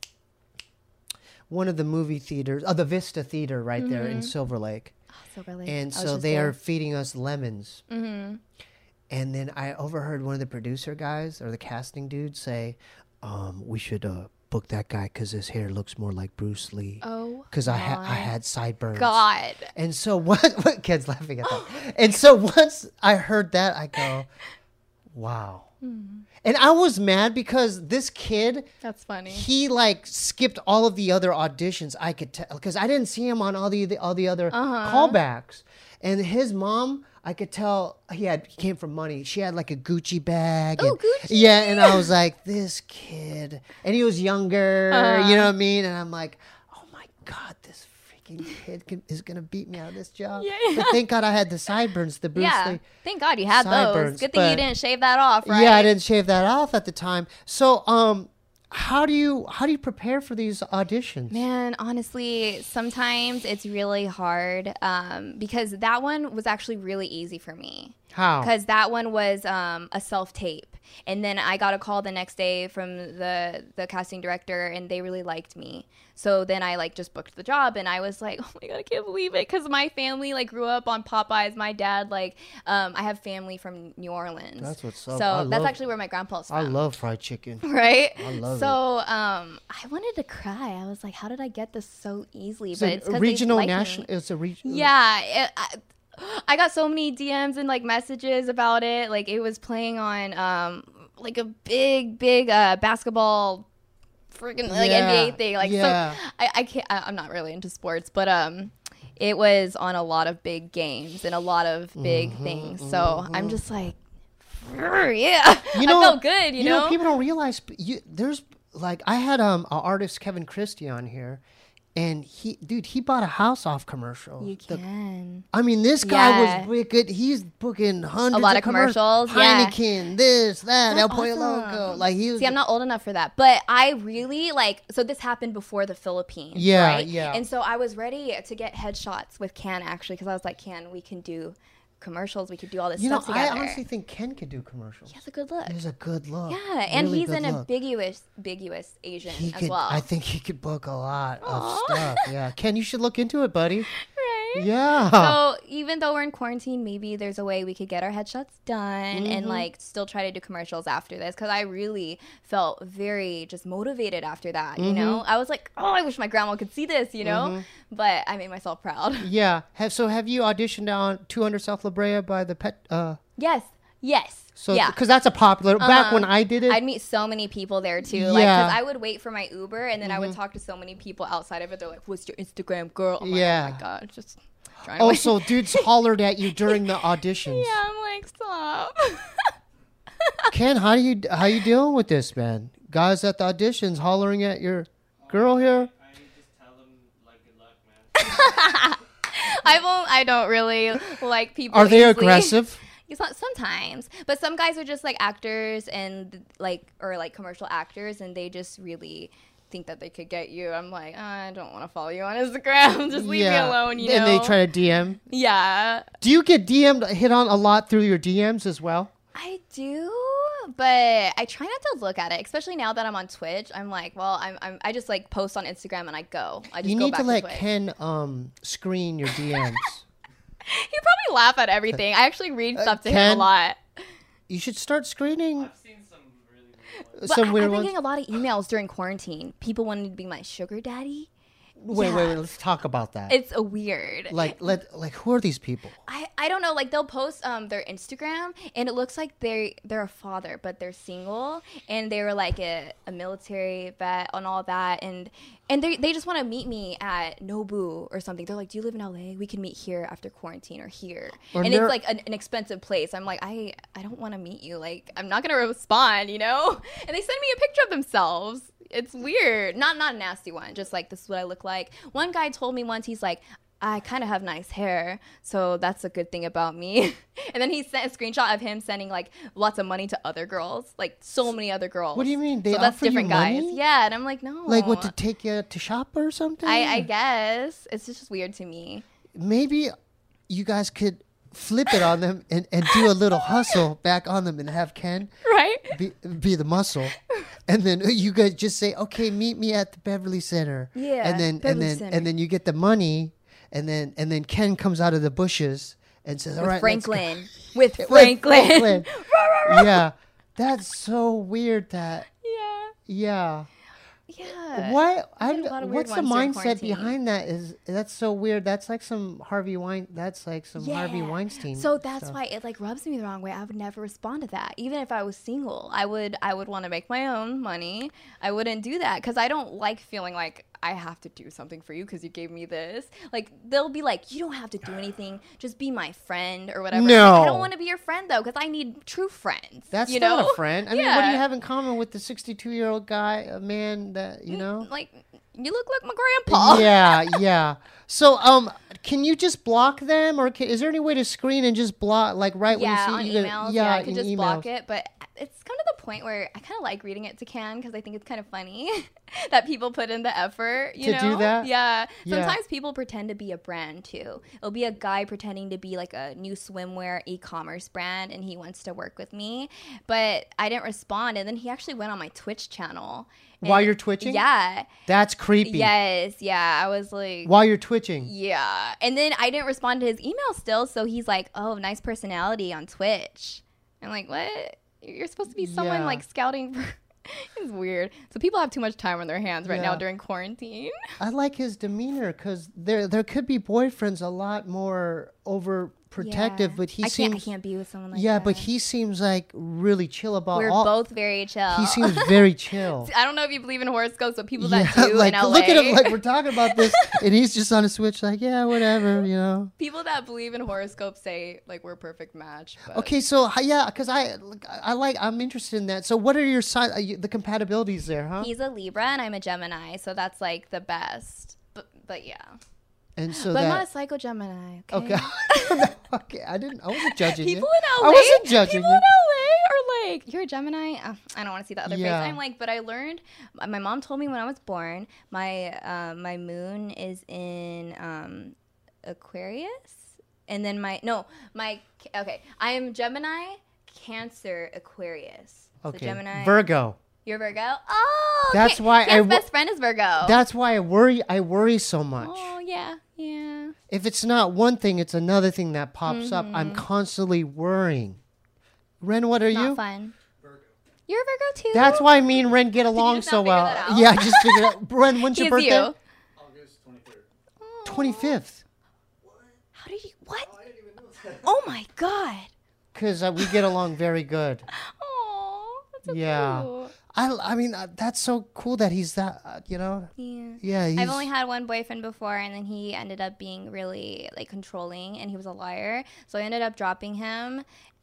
one of the movie theaters, oh, the Vista Theater right there in Silver Lake. Oh, Silver Lake. And I was so just they there. are feeding us lemons. Mm-hmm. And then I overheard one of the producer guys or the casting dudes say, um, "We should uh, book that guy because his hair looks more like Bruce Lee." Oh, Because I had my I had sideburns. God. And so what? What kids laughing at that? And so once I heard that, I go, "Wow!" And I was mad because this kid, That's funny. he like skipped all of the other auditions. I could tell because I didn't see him on all the, the all the other Uh-huh. callbacks. And his mom, I could tell he had he came from money. She had like a Gucci bag. Oh, and- Gucci. Yeah, and I was like, this kid, and he was younger. Uh-huh. You know what I mean? And I'm like, oh my god, this freaking kid can, is gonna beat me out of this job. Yeah. But thank God I had the sideburns, the Bruce Yeah. Lee. Thank God you had Sideburns, those. Good thing you but- didn't shave that off, right? Yeah, I didn't shave that off at the time. So, um, how do you how do you prepare for these auditions? Man, honestly, sometimes it's really hard um, because that one was actually really easy for me. How? Because that one was um, a self tape, and then I got a call the next day from the the casting director, and they really liked me. So then I like just booked the job, and I was like, oh my god, I can't believe it, because my family like grew up on Popeyes. My dad like, um, I have family from New Orleans. That's what's up. So I that's love- actually where my grandpa's from. I love fried chicken. Right? I love so, um, I wanted to cry. I was like, how did I get this so easily? It's but a it's 'cause they regional, like me. national. It's a regional. Yeah. It, I, I got so many D Ms and like messages about it. Like it was playing on um like a big, big uh basketball freaking like Yeah, N B A thing. Like yeah. so I, I can't I, I'm not really into sports, but um it was on a lot of big games and a lot of big Mm-hmm, things. So I'm just like yeah. You know, I felt good, you, know, people don't realize. You, there's like I had um an artist Kevin Christie on here, And he, dude, he bought a house off commercials. You The- can. I mean, this guy Yeah. was wicked. He's booking hundreds A lot of, of commercials, commer- yeah. Heineken, this, that, El That's Pollo awesome. Loco. Like he was. See, I'm not old enough for that, but I really like. So this happened before the Philippines, Yeah, right? yeah. And so I was ready to get headshots with Can actually, because I was like, Can, we can do commercials, we could do all this you know, stuff I together. honestly think Ken could do commercials. He has a good look. He's a good look. Yeah, and Really he's good an look. ambiguous, ambiguous Asian He as could. well. I think he could book a lot of Aw. stuff. Yeah, Ken, you should look into it, buddy. right? Yeah. So even though we're in quarantine, maybe there's a way we could get our headshots done Mm-hmm. and like still try to do commercials after this. Because I really felt very just motivated after that. You know, Mm-hmm. I was like, oh, I wish my grandma could see this. You know, but I made myself proud. Yeah. Have so have you auditioned on two hundred South La Brea by the pet? Uh, yes, yes. so yeah. because that's a popular. Back Uh-huh. when I did it, I'd meet so many people there too. Like, Yeah. because I would wait for my Uber and then I would talk to so many people outside of it. They're like, "What's your Instagram, girl?" I'm Yeah. like, "Oh my god, just trying to." oh, wait." so dudes hollered at you during the auditions. yeah, I'm like, stop. Ken, how do you how you dealing with this, man? Guys at the auditions hollering at your girl here. I just tell them like good luck, man. I won't. I don't really like people. Are they easily. aggressive? It's not sometimes, but some guys are just like actors and like or like commercial actors, and they just really think that they could get you. I'm like, oh, I don't want to follow you on Instagram. Just leave me alone. You and know. they try to D M. Yeah, Do you get D M'd hit on a lot through your D Ms as well? I do, but I try not to look at it, especially now that I'm on Twitch. I'm like, well, I'm, I'm I just like post on Instagram and I go. I just You go need back to let Twitch. Ken um screen your D Ms. He'd probably laugh at everything. I actually read stuff to him Ken? a lot. You should start screening I've seen some really weird ones. But some I, weird I've been ones. getting a lot of emails during quarantine. People wanting to be my sugar daddy. Wait, Yeah. wait, wait. Let's talk about that. It's a weird. like, let like who are these people? I, I don't know. Like they'll post um their Instagram and it looks like they they're a father, but they're single and they were like a, a military vet and all that and and they they just want to meet me at Nobu or something. They're like, do you live in L A? We can meet here after quarantine or here. Or and they're- it's like an, an expensive place. I'm like, I I don't want to meet you. Like I'm not gonna respond, you know. And they send me a picture of themselves. It's weird. Not not a nasty one. Just like, this is what I look like. One guy told me once, he's like, I kind of have nice hair, so that's a good thing about me. And then he sent a screenshot of him sending like lots of money to other girls, like so many other girls. What do you mean? They so that's offer you different guys. money? Yeah, and I'm like, no. Like what, to take you to shop or something? I, I guess it's just weird to me. Maybe you guys could flip it on them and, and do a little hustle back on them and have Ken Right? be, be the muscle. And then you guys just say, okay, meet me at the Beverly Center. Yeah, And then Beverly and then Center. and then you get the money and then and then Ken comes out of the bushes and says, all With right, let's go." Franklin. With With Franklin. Franklin. Yeah. That's so weird that yeah. yeah. Yeah. What I I did a lot of weird what's the ones during mindset quarantine. behind that? Is that's so weird? That's like some Harvey Wein. That's like some Harvey Yeah. Weinstein. So that's stuff. why it like rubs me the wrong way. I would never respond to that. Even if I was single, I would I would want to make my own money. I wouldn't do that because I don't like feeling like I have to do something for you because you gave me this. Like they'll be like, you don't have to do anything. Just be my friend or whatever. No. I don't want to be your friend though because I need true friends. That's you not know? a friend. I mean, what do you Yeah. have in common with the sixty-two-year-old guy, a man that you know? Like you look like my grandpa. Yeah, yeah. So, um, can you just block them, or can, is there any way to screen and just block, like right Yeah, when on you see you emails. gotta- Yeah, I in could just emails. block it, but it's kind of the point where I kind of like reading it to Can because I think it's kind of funny that people put in the effort. You To know? do that? Yeah. Yeah. Sometimes people pretend to be a brand too. It'll be a guy pretending to be like a new swimwear e-commerce brand, and he wants to work with me, but I didn't respond, and then he actually went on my Twitch channel. While and- you're twitching? Yeah. That's creepy. Yes. Yeah. I was like. While you're twitching. Yeah. And then I didn't respond to his email still, so he's like, "Oh, nice personality on Twitch." I'm like, "What? You're supposed to be someone Yeah. like scouting for." It's weird. So people have too much time on their hands right now Yeah. during quarantine. I like his demeanor because there there could be boyfriends a lot more overprotective, Yeah. but he I seems can't. I can't be with someone like yeah, that. but he seems like really chill about We're all. both very chill. He seems very chill. I don't know if you believe in horoscopes, but people Yeah, that do like in L A, look at him, like we're talking about this, and he's just on a switch, like yeah, whatever, you know. people that believe in horoscopes say like we're a perfect match. But Okay, so h- yeah, because I I like I'm interested in that. So what are your si- uh, you- the compatibilities there, huh? He's a Libra and I'm a Gemini, so that's like the best. But but yeah. And so but that I'm not a psycho Gemini. Okay. okay, okay, I didn't. I wasn't judging People you. in L A. I wasn't judging people you. in L A are like, "You're a Gemini." Uh, I don't want to see the other Yeah. face. I'm like, but I learned. My mom told me when I was born, my uh, my moon is in um, Aquarius, and then my no my okay. I am Gemini, Cancer, Aquarius. Okay, So Gemini. Virgo. You're Virgo. Oh, That's Can- why I Can's wo- best friend is Virgo. That's why I worry. I worry so much. Oh yeah, yeah. If it's not one thing, it's another thing that pops up. I'm Mm-hmm. constantly worrying. Ren, what are Not you? fun. Virgo. You're a Virgo too. That's why me and Ren get along just so not figure well. that out? Yeah, I just figured out. Ren, when's your He's birthday? you. August twenty-third. twenty-fifth. How did you? What? I didn't even know that. Oh my god. Because uh, we get along very good. Oh, that's so Yeah. cute. I, I mean, uh, that's so cool that he's that, uh, you know? Yeah. Yeah, he's... I've only had one boyfriend before, and then he ended up being really like controlling, and he was a liar. So I ended up dropping him,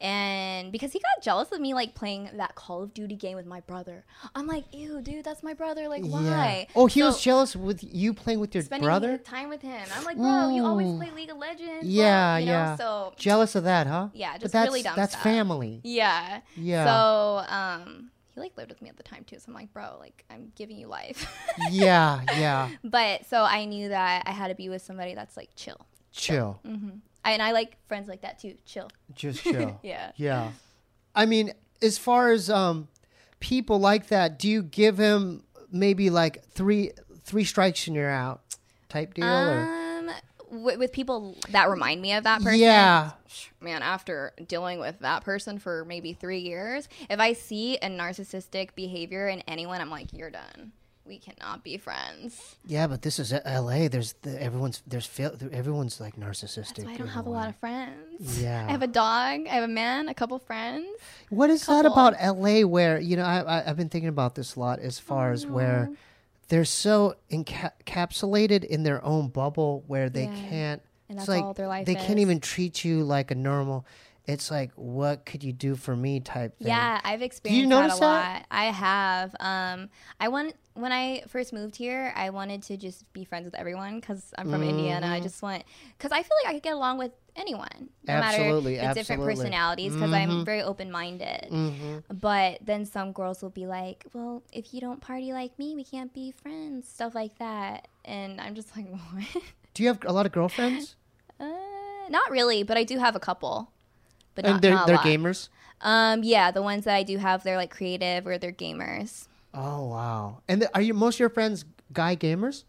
and because he got jealous of me like playing that Call of Duty game with my brother. I'm like, ew, dude, that's my brother. Like, why? Oh, he So- was jealous with you playing with your Spending brother? time with him. I'm like, bro, you always Ooh. play League of Legends. Yeah, bro, you know? yeah. So Jealous of that, huh? yeah, But just that's, really dumb that's stuff. family. Yeah. Yeah. So um, he like lived with me at the time too. So I'm like, bro, like I'm giving you life. yeah, yeah. But so I knew that I had to be with somebody that's like chill. Chill. hmm I, and I like friends like that too. Chill. Just chill. Yeah. Yeah. I mean, as far as um, people like that, do you give him maybe like three three strikes and you're out type deal? or? Um, w- with people that remind me of that person. Yeah. Man, after dealing with that person for maybe three years, if I see a narcissistic behavior in anyone, I'm like, you're done. We cannot be friends. Yeah, but this is L A. There's the, everyone's there's fail, everyone's like narcissistic. That's why I don't in have a way. lot of friends. Yeah. I have a dog. I have a man, a couple friends. What is that couple. about L A where, you know, I, I, I've been thinking about this a lot as far as where they're so enca- encapsulated in their own bubble where they Yeah. can't, And it's that's like all their life they is. can't even treat you like a normal, it's like, what could you do for me type thing. Yeah, I've experienced notice that a that? lot. I have. Um, I want when I first moved here, I wanted to just be friends with everyone because I'm from Indiana. I just want because I feel like I could get along with anyone, no Absolutely, matter the different absolutely. personalities. Because I'm very open minded. Mm-hmm. But then some girls will be like, "Well, if you don't party like me, we can't be friends." Stuff like that, and I'm just like, "What?" Do you have a lot of girlfriends? uh, not really, but I do have a couple. But And not, they're, not a they're lot. gamers? Um, yeah, the ones that I do have, they're like creative or they're gamers. Oh, wow. And th- are you most of your friends guy gamers?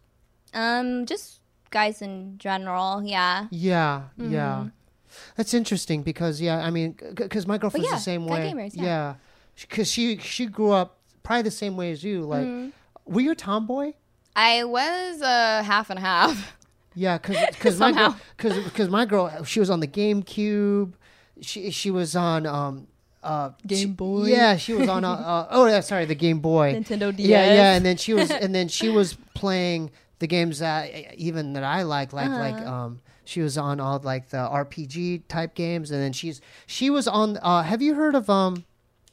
Um, just guys in general, yeah. Yeah, Mm-hmm. yeah. That's interesting because, yeah, I mean, because my girlfriend's yeah, the same guy way. gamers, yeah. yeah. Because she, she grew up probably the same way as you. Like, Mm-hmm. were you a tomboy? I was uh, half and half. Yeah, because my Somehow. girl, cause, cause my girl, she was on the GameCube. She she was on um uh Game she- Boy. Yeah, she was on uh, uh, oh yeah, sorry, the Game Boy. Nintendo D S. Yeah, yeah, and then she was and then she was playing the games that even that I like, like like Uh-huh. um she was on all like the R P G type games, and then she's she was on. Uh, have you heard of um?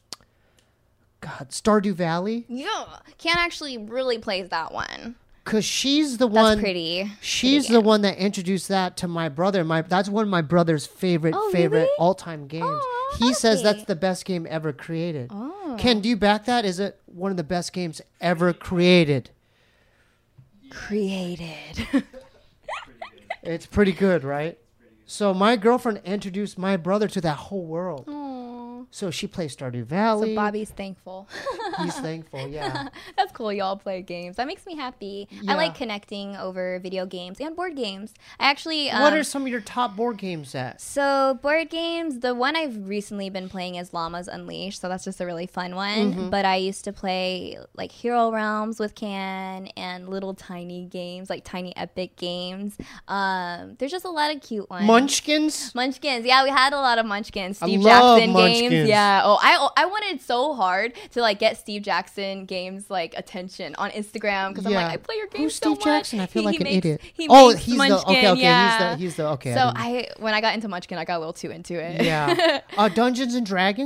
God, Stardew Valley? Yeah, can't actually really play that one. Because she's the That's one. pretty. She's pretty the game. one that introduced that to my brother. My that's one of my brother's favorite Oh, favorite really? all time games. Aw, he says happy. that's the best game ever created. Oh. Ken, do you back that? Is it one of the best games ever created? Created. It's pretty good, right? So my girlfriend introduced my brother to that whole world. Aw. So she plays Stardew Valley. So Bobby's thankful. He's thankful, yeah. That's cool. Y'all play games. That makes me happy. Yeah. I like connecting over video games and board games. I actually. Um, What are some of your top board games at? So board games, the one I've recently been playing is Llamas Unleashed, so that's just a really fun one. Mm-hmm. But I used to play like Hero Realms with Can and little tiny games, like tiny epic games. Um, there's just a lot of cute ones. Munchkins? Munchkins, yeah, we had a lot of Munchkins. I Steve love Jackson Munchkins. games, yeah. Oh, I I wanted so hard to like get Steve Jackson games like attention on Instagram because I'm Yeah. like I play your games Who's so Steve much. Jackson? I feel He- like he an makes- idiot. He Oh, makes he's the Munchkin, okay, okay. yeah. He's the he's the okay. I So didn't- I when I got into Munchkin, I got a little too into it. Yeah. uh, Dungeons and Dragons.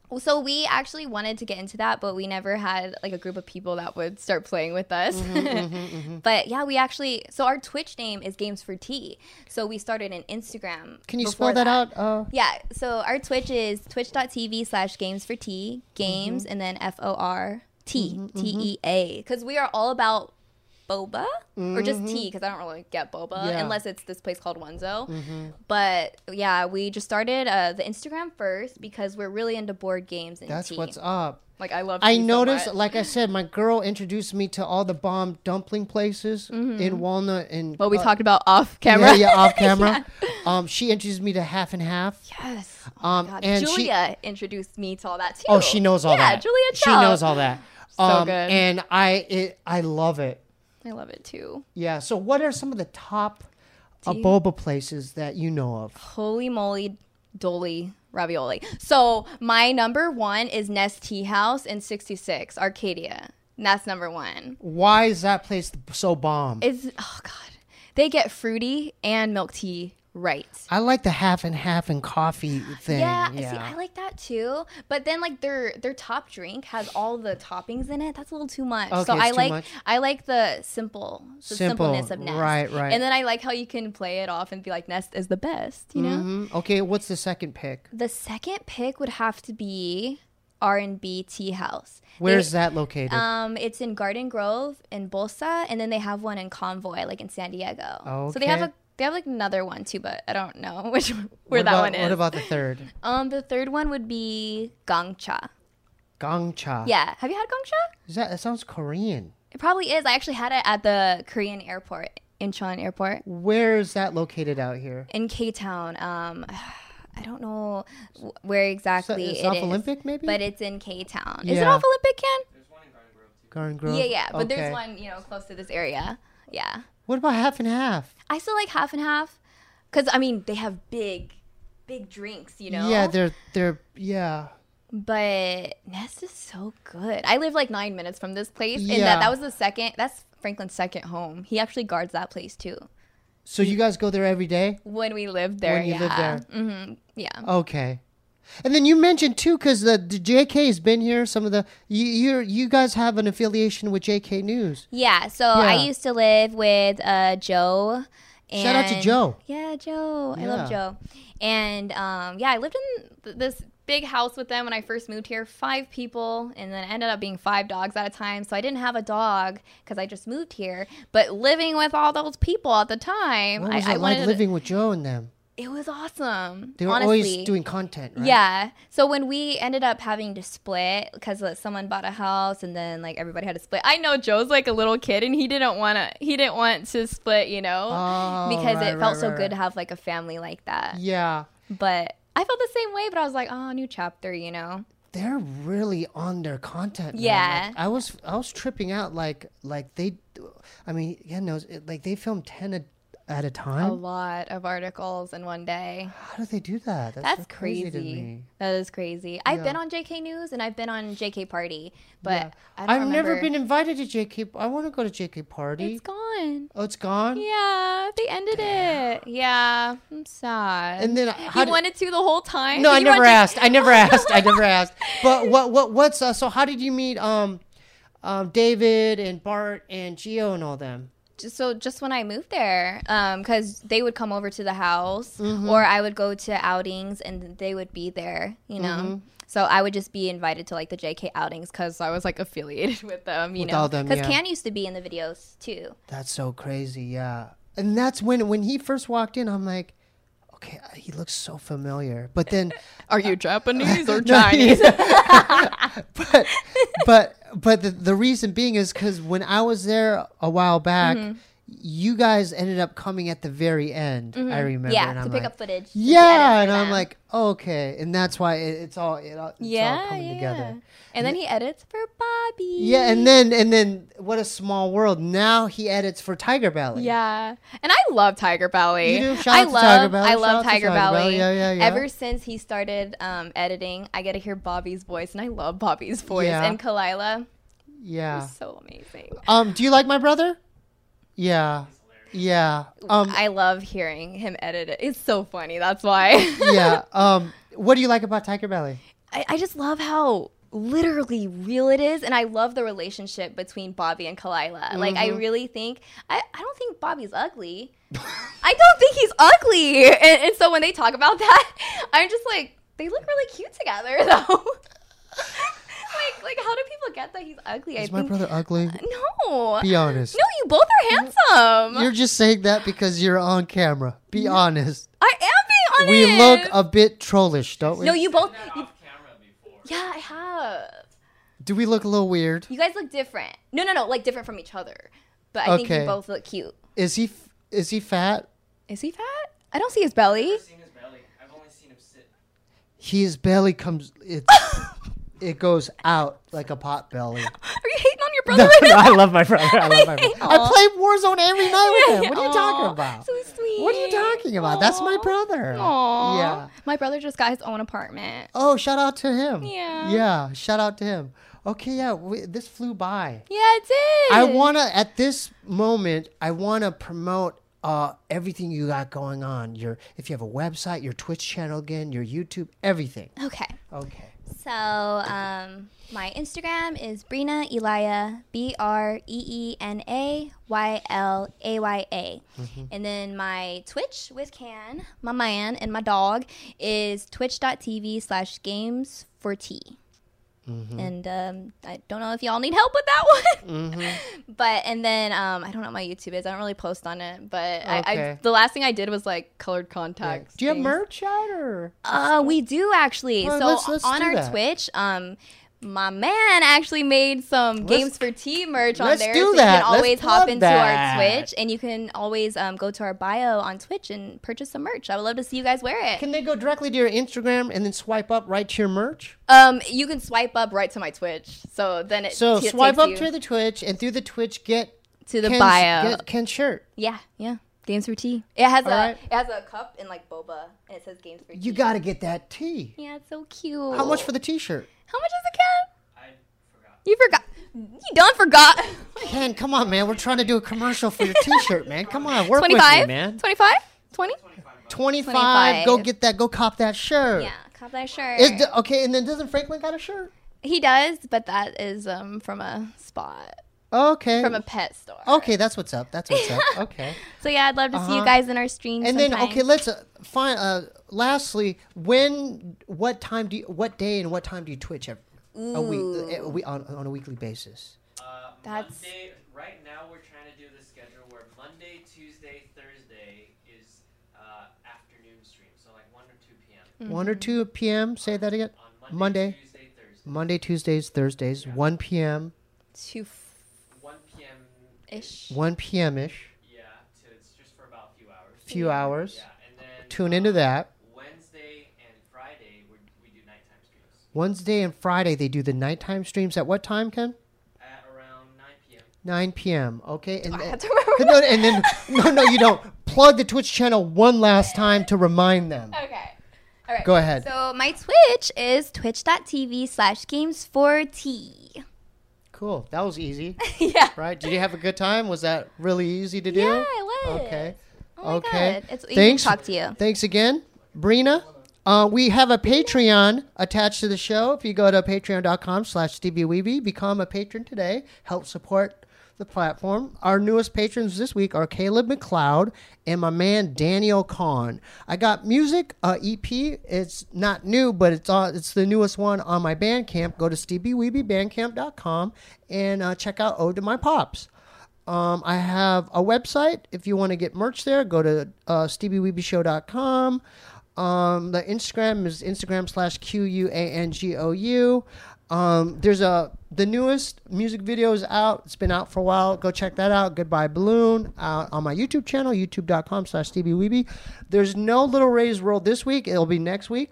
So we actually wanted to get into that, but we never had like a group of people that would start playing with us. Mm-hmm, mm-hmm, mm-hmm. But yeah, we actually, so our Twitch name is Games for Tea. So we started an Instagram. Can you before spell that, out? Uh, Yeah, so our Twitch is twitch.tv slash games for tea, games, Mm-hmm. and then F O R T, T E A. Because we are all about boba or just tea, because I don't really get boba Mm-hmm. Yeah. unless it's this place called Wenzo. Mm-hmm. But yeah, we just started uh, the Instagram first because we're really into board games and That's tea. what's up. Like I love. I tea so noticed, much. like I said, my girl introduced me to all the bomb dumpling places in Walnut and What we uh, talked about off camera. Yeah, yeah, off camera. Um, she introduced me to Half and Half. Yes. Um, God. and she, Julia introduced me to all that too. oh, she knows all yeah, that. Julia She Chow. knows all that. So Um, good. and I, it, I love it. I love it too. Yeah. So, what are some of the top uh, Tea? boba places that you know of? Holy moly, Dolly ravioli. So my number one is Nest Tea House in sixty-six Arcadia. And that's number one. Why is that place so bomb? It's oh god, they get fruity and milk tea right. I like the half and half and coffee thing. Yeah, Yeah. see, I like that too. But then, like their their top drink has all the toppings in it. That's a little too much. Okay, so it's I too like much. I like the simple, the Simple, simpleness of Nest. right, right. And then I like how you can play it off and be like, Nest is the best. You know. Mhm. Okay. What's the second pick? The second pick would have to be R and B Tea House. Where's They- that located? Um, it's in Garden Grove in Bolsa, and then they have one in Convoy, like in San Diego. So they have Okay. a they have like another one too, but I don't know which where What that about- one is. What about the third? Um, the third one would be Gongcha. Gongcha. Yeah, have you had Gongcha? Is that, that sounds Korean. It probably is. I actually had it at the Korean airport, Incheon Airport, Where is that located out here? in K Town. Um, I don't know wh- where exactly Is it South is, Olympic, maybe? but it's in K Town. Is it Yeah. off Olympic, Ken? There's one in Garden Grove too. Garden Grove. Yeah, yeah, but Okay. there's one, you know, close to this area. Yeah. What about half and half? I still like half and half because, I mean, they have big, big drinks, you know? Yeah, they're they're yeah. But Nest is so good. I live like nine minutes from this place. And Yeah. that, that was the second, that's Franklin's second home. He actually guards that place too. So you guys go there every day? When we lived there, When you yeah. lived there. Mm-hmm. Yeah. Okay. And then you mentioned too, because the, the J K has been here. Some of the you you you guys have an affiliation with J K News. Yeah, so I Yeah. used to live with uh, Joe. And Shout out to Joe. Yeah, Joe. I love Yeah. Joe. And um, yeah, I lived in th- this big house with them when I first moved here. Five people, and then it ended up being five dogs at a time. So I didn't have a dog because I just moved here. But living with all those people at the time, What I, was I it wanted like to- living with Joe and them? It was awesome. They were honestly. always doing content, right? Yeah. So when we ended up having to split because uh, someone bought a house and then like everybody had to split. I know Joe's like a little kid and he didn't want to. He didn't want to split, you know, Oh, because right, it felt right, so right, good to right. have like a family like that. Yeah. But I felt the same way. But I was like, oh, new chapter, you know. They're really on their content. man. Yeah. Like, I was I was tripping out like like they, I mean, yeah, no, it- like they film ten a, at a A time. lot of articles in one day. How do they do that? That's so crazy. to me. That is crazy. I've Yeah. been on J K News and I've been on J K Party, but Yeah. I don't I've never remember- been invited to J K. I want to go to J K Party. It's gone. Oh, it's gone. Yeah, they ended it. Yeah, I'm sad. And then how you did- wanted to the whole time. No, I You never wanted- asked. I never asked. I never asked. But what what what's uh, so? How did you meet um, um, David and Bart and Gio and all them? Just, so just when I moved there, because they would come over to the house, Mm-hmm. or I would go to outings and they would be there. You know. Mm-hmm. So I would just be invited to like the J K outings because I was like affiliated with them, you With know. all them, Because yeah. Can used to be in the videos too. That's so crazy. Yeah, and that's when when he first walked in. I'm like, okay, he looks so familiar. But then, Are you Japanese or No, Chinese? but but but the, the reason being is because when I was there a while back, Mm-hmm. you guys ended up coming at the very end. I remember. yeah, and to I'm pick like, up footage. to Yeah, edit and for I'm them. like, okay, and that's why it, it's all it, all- it's yeah, all coming yeah. together. And then he edits for Bobby. Yeah, and then and then what a small world. Now he edits for Tiger Belly. Yeah, and I love Tiger Belly. You do? Shout I out to love, Tiger Belly. I Shout love out to Tiger Tiger Belly. Belly. Yeah, yeah, yeah. Ever since he started um, editing, I get to hear Bobby's voice, and I love Bobby's voice. Yeah. And Kalila, Yeah. is so amazing. Um, do you like my brother? Yeah. Yeah. Um, I love hearing him edit it. It's so funny. That's why. yeah. Um, what do you like about Tiger Belly? I, I just love how literally real it is, and I love the relationship between Bobby and Kalila. Mm-hmm. Like, I really think I, I don't think Bobby's ugly. I don't think he's ugly. And, and so when they talk about that, I'm just like, they look really cute together, though. like, like, how do people get that he's ugly? Is I my think, brother ugly? No. Be honest. No, you both are handsome. You're just saying that because you're on camera. Be honest. I am being We honest. look a bit trollish, don't we? No, you both. That You, off camera before. yeah, I have. Do we look a little weird? You guys look different. No, no, no, like different from each other. But I think Okay. you both look cute. Is he f- is he fat? Is he fat? I don't see his belly. I've seen his belly. I've only seen him sit. His belly comes it it goes out like a pot belly. Are you hating on your brother No, right no, now? I love my brother. I love my brother. I Aw. play Warzone every night with him. What are you Aw, talking about? So sweet. What are you talking about? That's my Aw. brother. Aw. Yeah. My brother just got his own apartment. Oh, shout out to him. Yeah. Yeah, shout out to him. Okay, yeah, we, this flew by. Yeah, it did. I want to, at this moment, I want to promote uh, everything you got going on. Your, if you have a website, your Twitch channel again, your YouTube, everything. Okay. Okay. So, um, my Instagram is Brina Elia, B R E E N A Y L A Y A. Mm-hmm. And then my Twitch with Can, my man, and my dog is twitch.tv slash games for tea. Mm-hmm. And um, I don't know if y'all need help with that one. Mm-hmm. But, and then um, I don't know what my YouTube is. I don't really post on it. But I, I, Okay. the last thing I did was like colored contacts. Do you have things. merch out or? Uh, we do actually. Well, so let's- let's on do our that. Twitch, um, my man actually made some Let's- Games for Tea merch on let's there. do so you that. can Let's always hop plug into that. our Twitch, and you can always um, go to our bio on Twitch and purchase some merch. I would love to see you guys wear it. Can they go directly to your Instagram and then swipe up right to your merch? Um, you can swipe up right to my Twitch, so then it So t- swipe takes up you to the Twitch and through the Twitch get to the Ken's, bio. Get Ken's shirt. Yeah, yeah. Games for Tea. It has All a right. it has a cup and like boba, and it says Games for Tea. You got to get that tea. Yeah, it's so cute. How much for the T-shirt? How much is it, Ken? I forgot. You forgot. You done forgot. Ken, come on, man. We're trying to do a commercial for your T-shirt, man. Come on, work with me, twenty-five? man. twenty-five? twenty? twenty-five bucks. twenty-five. Go twenty-five. get that. Go cop that shirt. Yeah, cop that shirt. Is the, okay, and then doesn't Franklin got a shirt? He does, but that is um from a spot, Okay. from a pet store. Okay, that's what's up. That's what's up. Okay. So yeah, I'd love to see Uh-huh. you guys in our stream. And then sometime. okay, let's uh, find. Uh, lastly, when, what time do you, what day and what time do you Twitch every, a week, Ooh. a week on, on a weekly basis? Uh, That's- Monday. Right now, we're trying to do the schedule where Monday, Tuesday, Thursday is uh, afternoon stream, so like one or two p.m. One or two p.m. Say that again. On Monday, Monday. Tuesday, Thursday. Monday, Tuesdays, Thursdays, one p.m. two one p.m. ish. one p.m. ish. Yeah, to, it's just for about a few hours. Few hours. Yeah, and then Tune into uh, that. Wednesday and Friday we we do nighttime streams Wednesday and Friday they do the nighttime streams at what time, Ken? at around nine p.m. nine p.m. Okay, and I then, have to remember. no, and then no, no, you don't. Plug the Twitch channel one last time to remind them. Okay. All right. Go ahead. So my Twitch is twitch.tv slash games for tea. Cool. That was easy, Yeah. right? Did you have a good time? Was that really easy to do? Yeah, it was. Okay. Oh my Okay. God. It's easy Thanks. to talk to you. Thanks again, Brina. Uh, we have a Patreon attached to the show. If you go to patreon.com slash Stevie Weeby, become a patron today. Help support the platform. Our newest patrons this week are Caleb McLeod and my man Daniel Kahn. I got music, uh, E P. It's not new, but it's uh, it's the newest one on my Bandcamp. Go to stevie weeby bandcamp dot com and uh, check out Ode to My Pops. Um, I have a website. If you want to get merch there, go to uh, stevie weeby show dot com. Um, the Instagram is Instagram slash Q U A N G O U. Um, there's a the newest music video is out. It's been out for a while. Go check that out. Goodbye Balloon out on my YouTube channel, youtube.com slash Stevie Weeby. There's no Little Ray's World this week. It'll be next week.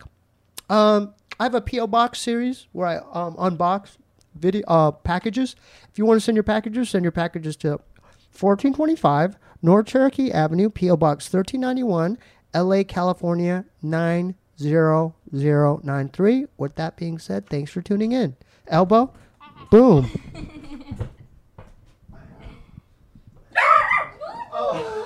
Um, I have a P O Box series where I um, unbox video uh, packages. If you want to send your packages, send your packages to fourteen twenty-five North Cherokee Avenue, P O Box thirteen ninety-one, L A, California nine zero zero nine three. With that being said, thanks for tuning in. Elbow, boom. Oh.